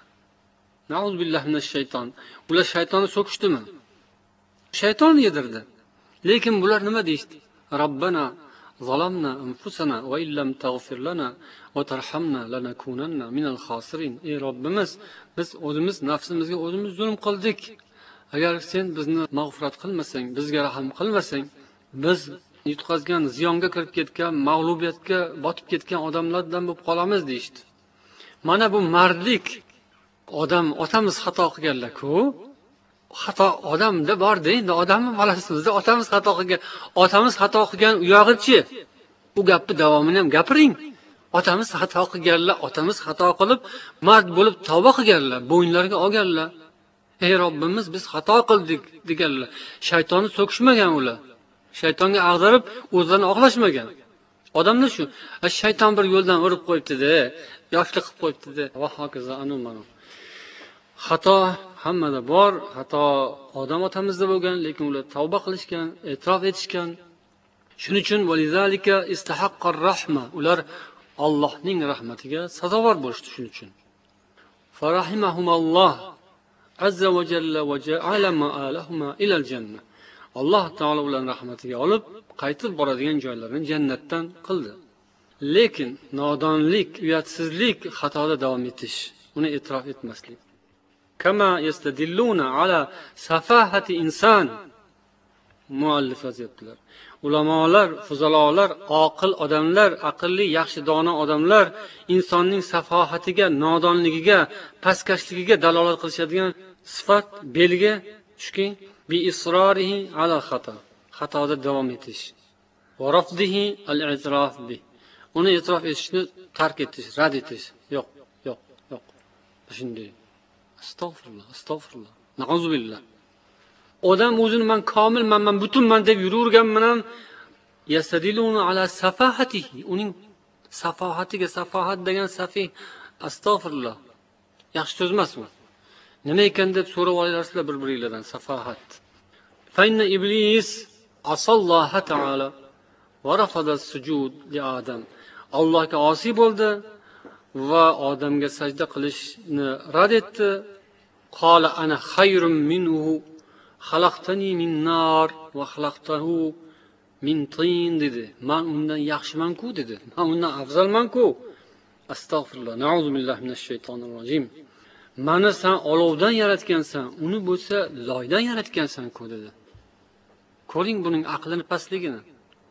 Na'uz billahi minash shayton. Ular shaytonni so'kishdimi? Shayton yedirdi. Lekin bular nima deydi? Robbana zalamna anfusana va illam taghfir lana va tarhamna lanakunanna minal khosirin. Ey Robbimiz, biz o'zimiz nafsimizga o'zimiz zulm qildik. Agar sen bizni mag'firat qilmasang, bizga rahim qilmasang, biz yutqazgan, ziyonga kirib ketgan, mag'lubiyatga botib ketgan odamlardan bo'lib qolamiz deydi. Mana bu mardlik. Odam otamiz xato qilganlar-ku. Xato odamda bor-da, endi odamni bolasizda otamiz xato qilgan, otamiz xato qilgan uyog'ichi. U gapni davomini ham gapiring. Otamiz xato qilganlar, otamiz xato qilib, mard bo'lib tavba qilganlar, bo'ynlariga olganlar. Ey Robbimiz, biz xato qildik deganlar. Shaytonni so'kishmagan ular. Shaytonga ag'darib, o'zlarini oqlashmagan. Odamlar shu, shayton bir yo'ldan urib qo'yibdi-da, yoshlik qilib qo'yibdi-da, va hokazo anu-manu. Xato hammada bor, xato odam otamizda bo'lgan, lekin ular tavba qilishgan, e'tirof etishgan. Shuning uchun valizalika istahaqqar rahma, ular Allohning rahmatiga sazovor bo'lishdi shuning uchun. Farahimahumalloh azza va jalla va ja'ala ma'alahuma ila al-jannah. Alloh taolo ularni rahmatiga olib, qaytib boradigan joylarini jannatdan qildi. Lekin nodonlik, uyatsizlik, xatoda davom etish, uni e'tirof etmaslik. Kama yastadilluna ala safahati inson. Muallif aytibdilar. Ulamolar, fuzalolar, oqil odamlar, aqlli, yaxshi dono odamlar insonning safohatiga, nodonligiga, pastkashligiga dalolat qilishadigan sifat, belgi shuki, bi isrorihi ala xato. Xatoda davom etish. Va rafdihi al-i'tirof bi. Uni e'tirof etishni tark etish, rad etish. Yo'q, yo'q, yo'q. Shunday. Astagfirullah, astagfirullah. Na'uzubillah. Odam o'zini men komilman, men butunman deb yuravergan bilan yastadiluna ala safahatihi. Uning safohatiga, safohat degan safih, astagfirullah. Yaxshi so'z emas bu. Nima ekan deb so'rab olasizlar bir-biringizdan safohat. Fa inna iblis asalloha taala va rafada sujud li Adam. Allohga osi bo'ldi va odamga sajda qilishni rad etdi. Qala ana xayrun minhu xalaqtani min nar va xalaqtahu min tin dedi. Men undan yaxshiman-ku dedi. Men undan afzalman-ku. Astagfirullah. Na'uzu billahi minash shaytonir rojim. Meni sen olovdan yaratgansan, uni bo'lsa loydan yaratgansan-ku dedi. Ko'ring buning aqlini pastligini.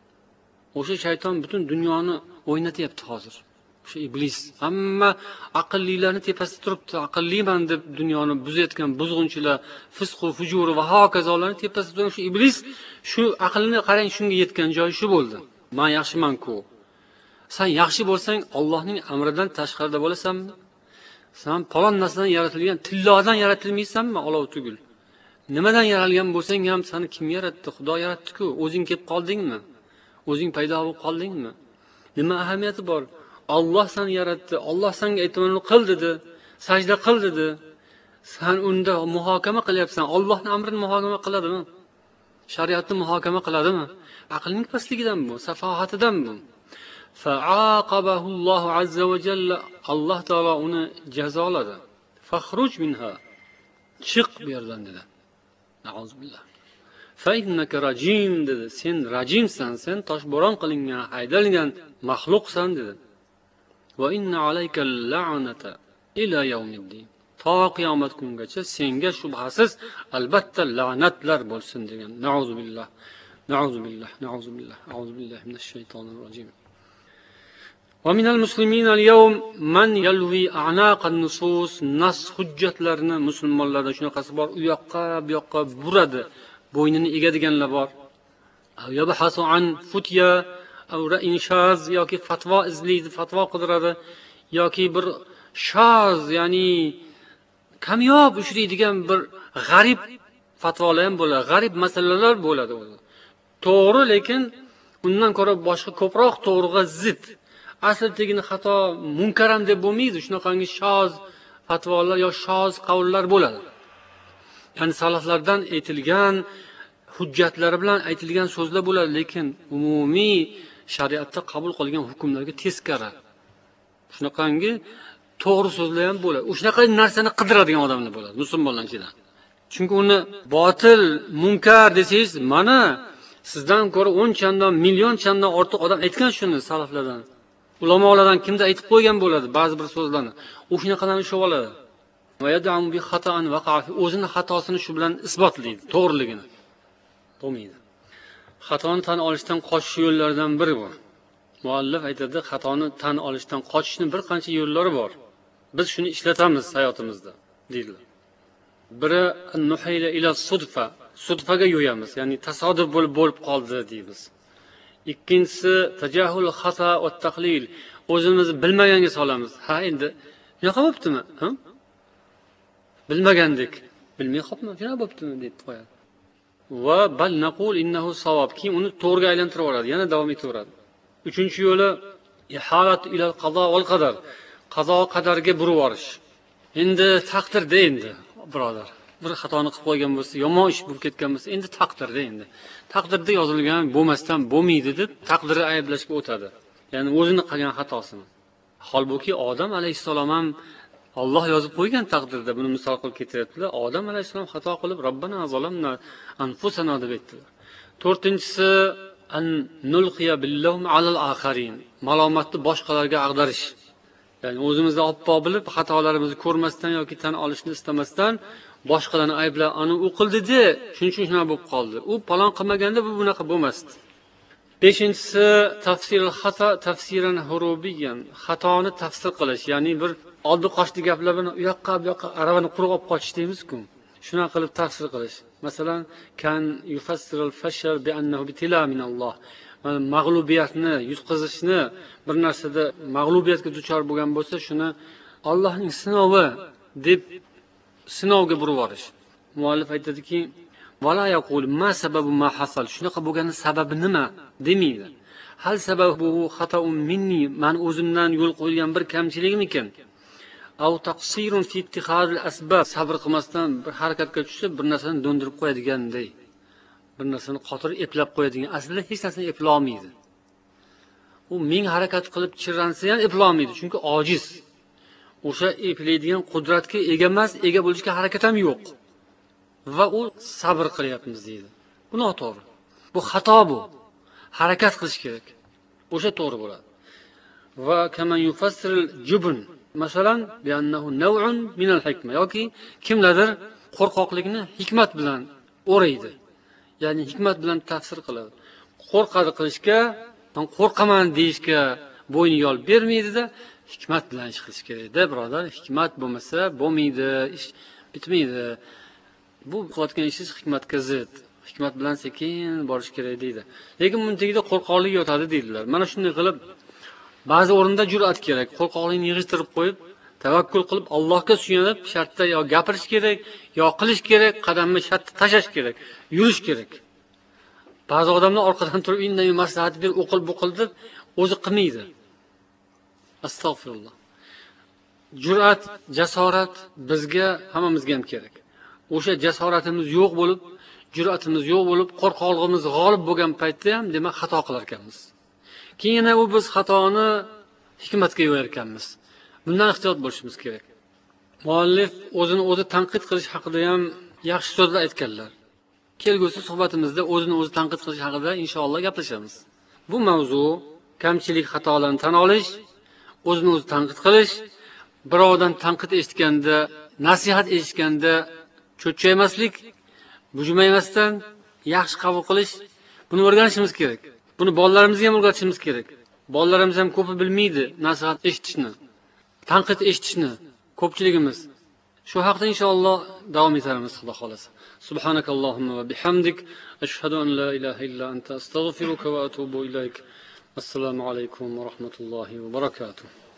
O'sha shayton butun dunyoni o'ynatyapti hozir. O'sha iblis hamma aqllilarni tepasida turibdi. Aqlliman deb dunyoni buzayotgan buzg'unchilar, fisq va fujur va hokazolarni tepasida turgan shu iblis, shu aqlini qarang, shunga yetgan joyi shu bo'ldi. Men yaxshiman-ku. Sen yaxshi bo'lsang, Allohning amridan tashqarida bo'lasanmi? Sen palon narsadan yaratilgan, tillodan yaratilmaysanmi, olov tugul? Nimadan yaralgan bo'lsang ham seni kim yaratdi? Xudo yaratdi-ku. O'zing kelib qoldingmi? O'zing paydo bo'lib qoldingmi? Nima ahamiyati bor? Alloh seni yaratdi. Alloh senga aytganini qil dedi. Sajda qil dedi. Sen unda muhokama qilyapsan. Allohning amrini muhokama qiladimi? Shariatni muhokama qiladimi? Aqlning pastligidan bu, safohatidan bu. Fa'aqabahu Alloh azza va jalla. Alloh taolo uni jazoladi. Fakhruj minha. Chiq bu yerdan dedi. Na'uzubillah. Fa innaka rajim dedi. Sen rajimsan, sen toshbo'ron qilingan, haydalgan maxluqsan dedi. Va inna alayka al-la'nata ila yawmiddin. To qiyomat kungacha senga shubhasiz albatta la'natlar bo'lsin degan. Na'uzubillah. Na'uzubillah. Na'uzubillah. A'uzubillahi minash shaytonir rojim. Va minal muslimin al-yawm man yalwi a'naq an-nusus, nas hujjatlarni musulmonlarda shunaqasi bor, u yoqqa bu yoqqa buradi, bo'ynini egadiganlar bor. Yabhasu an futya aw ra'in shaz, yoki fatvo izlaydi, fatvo qidiradi, yoki bir shaz, ya'ni kamyob uchraydigan bir g'arib fatvolar ham bo'ladi, g'arib masalalar bo'ladi. To'g'ri, lekin undan ko'ra boshqa ko'proq to'g'riga zid, asl tegini xato, munkaram deb bo'lmaydi. Shunaqangi shoz fatvolar yo shoz qavllar bo'ladi. Ya'ni salaflardan aytilgan hujjatlari bilan aytilgan so'zlar bo'ladi, lekin umumiy shariatda qabul qilingan hukmlarga teskari. Shunaqangi to'g'ri so'zlar ham bo'ladi. O'shunaqa narsani qidiradigan odamlar bo'ladi musulmonlar ichida. Chunki uni botil, munkar desangiz, mana sizdan ko'ra o'n chandon, million chandon ortiq odam aytgan shuni salaflardan. Ulamolardan kimdir aytib qo'ygan bo'ladi ba'zi bir so'zlarni. O'shunaqalarni ushlab oladi. Va yad'u bi xata'an waqa'a fi, o'zini xatosini shu bilan isbotlaydi, to'g'riligini. Bo'lmaydi. Xatoni tan olishdan qochish yo'llaridan biri bu. Muallif aytadi, xatoni tan olishdan qochishning bir qancha yo'llari bor. Biz shuni ishlatamiz hayotimizda, deydilar. Biri nuhayla ila sudfa, sudfaga yo'yamiz, ya'ni tasodif bo'lib bo'lib qoldi deymiz. Ikkinchisi tajahul xata va taqlil, o'zimizni bilmaganga solamiz. Ha, endi yo'qa bo'ptimi? Ha? Bilmagandik, bilmay qopman, shuna bo'ptimi deb qo'yadi. Va bal naqul innahu savob, keyin uni to'g'riga aylantirib yuboradi, yana davom etaveradi. Uchinchi yo'li ihalat ila qado val qadar, qazo qadarga burib yuborish. Endi taqdirda endi, birodar, bir xatoni qilib qo'ygan bo'lsa, yomon ish bo'lib ketgan bo'lsa, endi taqdirda endi. Taqdirda yozilgan bo'lmasdan bo'lmaydi deb taqdirni ayblashga o'tadi. Ya'ni o'zini qilgan xatosini. Holbuki Odam alayhissalom ham Alloh yozib qo'ygan taqdirda, buni misol qilib keltiryaptilar. Odam alayhissalom xato qilib, Robbana zalamna anfusana deb aytdilar. To'rtinchisi an nulqiya billahum alal akharin, malomatni boshqalarga ag'darish. Ya'ni o'zimizni oppo bilib, xatolarimizni ko'rmasdan yoki tan olishni istamasdan boshqalarni ayblab, ani u qildi-de, shuning uchun shunaqa bo'lib qoldi. U palon qilmaganda bu bunaqa bo'lmasdi. Beshinchisi tafsirul xata tafsiran hurubiyan, xatoni tafsir qilish, ya'ni bir oldi qochdi gaplar bilan u yoqqa bu yoqqa aravani quruq olib qochish deymiz-ku. Shunaqa qilib tafsir qilish. Masalan, kan yufassirul fashal bi annahu bitila min Alloh. Mag'lubiyatni, yutqazishni, bir narsada mag'lubiyatga duchor bo'lgan bo'lsa, shuni Allohning sinovi deb sinovga burib yuborish. Muallif aytadiki, "Vala yaqul ma sababu ma hasal", shunaqa bo'lganing sababi nima demaydi. Hal sababu xata'un minni, men o'zimdan yo'l qo'ygan bir kamchiligimikin? Aw taqsirun fi ittihad al-asbab, sabr qilmasdan bir harakatga tushsa, bir narsani do'ndirib qo'yadiganday, bir narsani qotirib eplab qo'yadigan, aslida hech narsani eplay olmaydi. U ming harakat qilib chirransa ham eplay olmaydi, chunki ojiz. O'sha eplaydigan qudratga ega emas, ega bo'lishga harakat ham yo'q. Va u sabr qilyapmiz deydi. Bu noto'g'ri. Bu xato bu. Harakat qilish kerak. O'sha to'g'ri bo'ladi. Va kaman yufassirul jubn, masalan, bi annahu naw'un min al-hikma, yoki kimlardir qo'rqoqlikni hikmat bilan o'raydi. Ya'ni hikmat bilan tafsir qiladi. Qo'rqadi qilishga, qo'rqaman deyishga bo'yni yo'l bermaydi-da, hikmat bilan ish qilish kerak-da, birodar. Hikmat bo'lmasa bo'lmaydi, ish bitmaydi. Bu qilayotgan ishingiz hikmatga zid. Hikmat bilan sekin borish kerak deydi. Lekin bunun tagida qo'rqoqlik yotadi deydilar. Mana shunday qilib ba'zi o'rinda jur'at kerak. Qo'rqoqlikni yig'ishtirib qo'yib, tavakkul qilib Allohga suyanib, shartda yo gapirish kerak, yo qilish kerak, qadamni shartda tashlash kerak, yurish kerak. Ba'zi odamlar orqadan turib indamay maslahat berib, o'qil buqil deb o'zi qilmaydi. Astagfirullah. Jur'at, jasorat bizga, hammamizga ham kerak. O'sha jasoratimiz yo'q bo'lib, jur'atimiz yo'q bo'lib, qo'rqoqligimiz g'olib bo'lgan paytda ham demak xato qilar ekanmiz. Keyin u biz xatoni hikmatga yo'yar ekanmiz. Bundan ehtiyot bo'lishimiz kerak. Muallif o'zini o'zi tanqid qilish haqida ham yaxshi so'zlar aytganlar. Kelgusi suhbatimizda o'zini o'zi tanqid qilish haqida inshaalloh gaplashamiz. Bu mavzu kamchilik, xatolarni tan olish, o'zini o'zi tanqid qilish, birovdan tanqid eshitganda, nasihat eshitganda cho'chchaymaslik, bujmaymasdan yaxshi qabul qilish, buni o'rganishimiz kerak. Buni bolalarimizga ham o'rgatishimiz kerak. Bolalarimiz ham ko'pi bilmaydi nasihat eshitishni, tanqid eshitishni, ko'pchiligimiz. Shu haqda inshaalloh davom etamiz, Xudo xolasa. Subhanakallohumma va bihamdik, ashhadu an la ilaha illa anta, astagfiruka va atubu ilayk. Assalomu alaykum va rahmatullohi va barakatuh.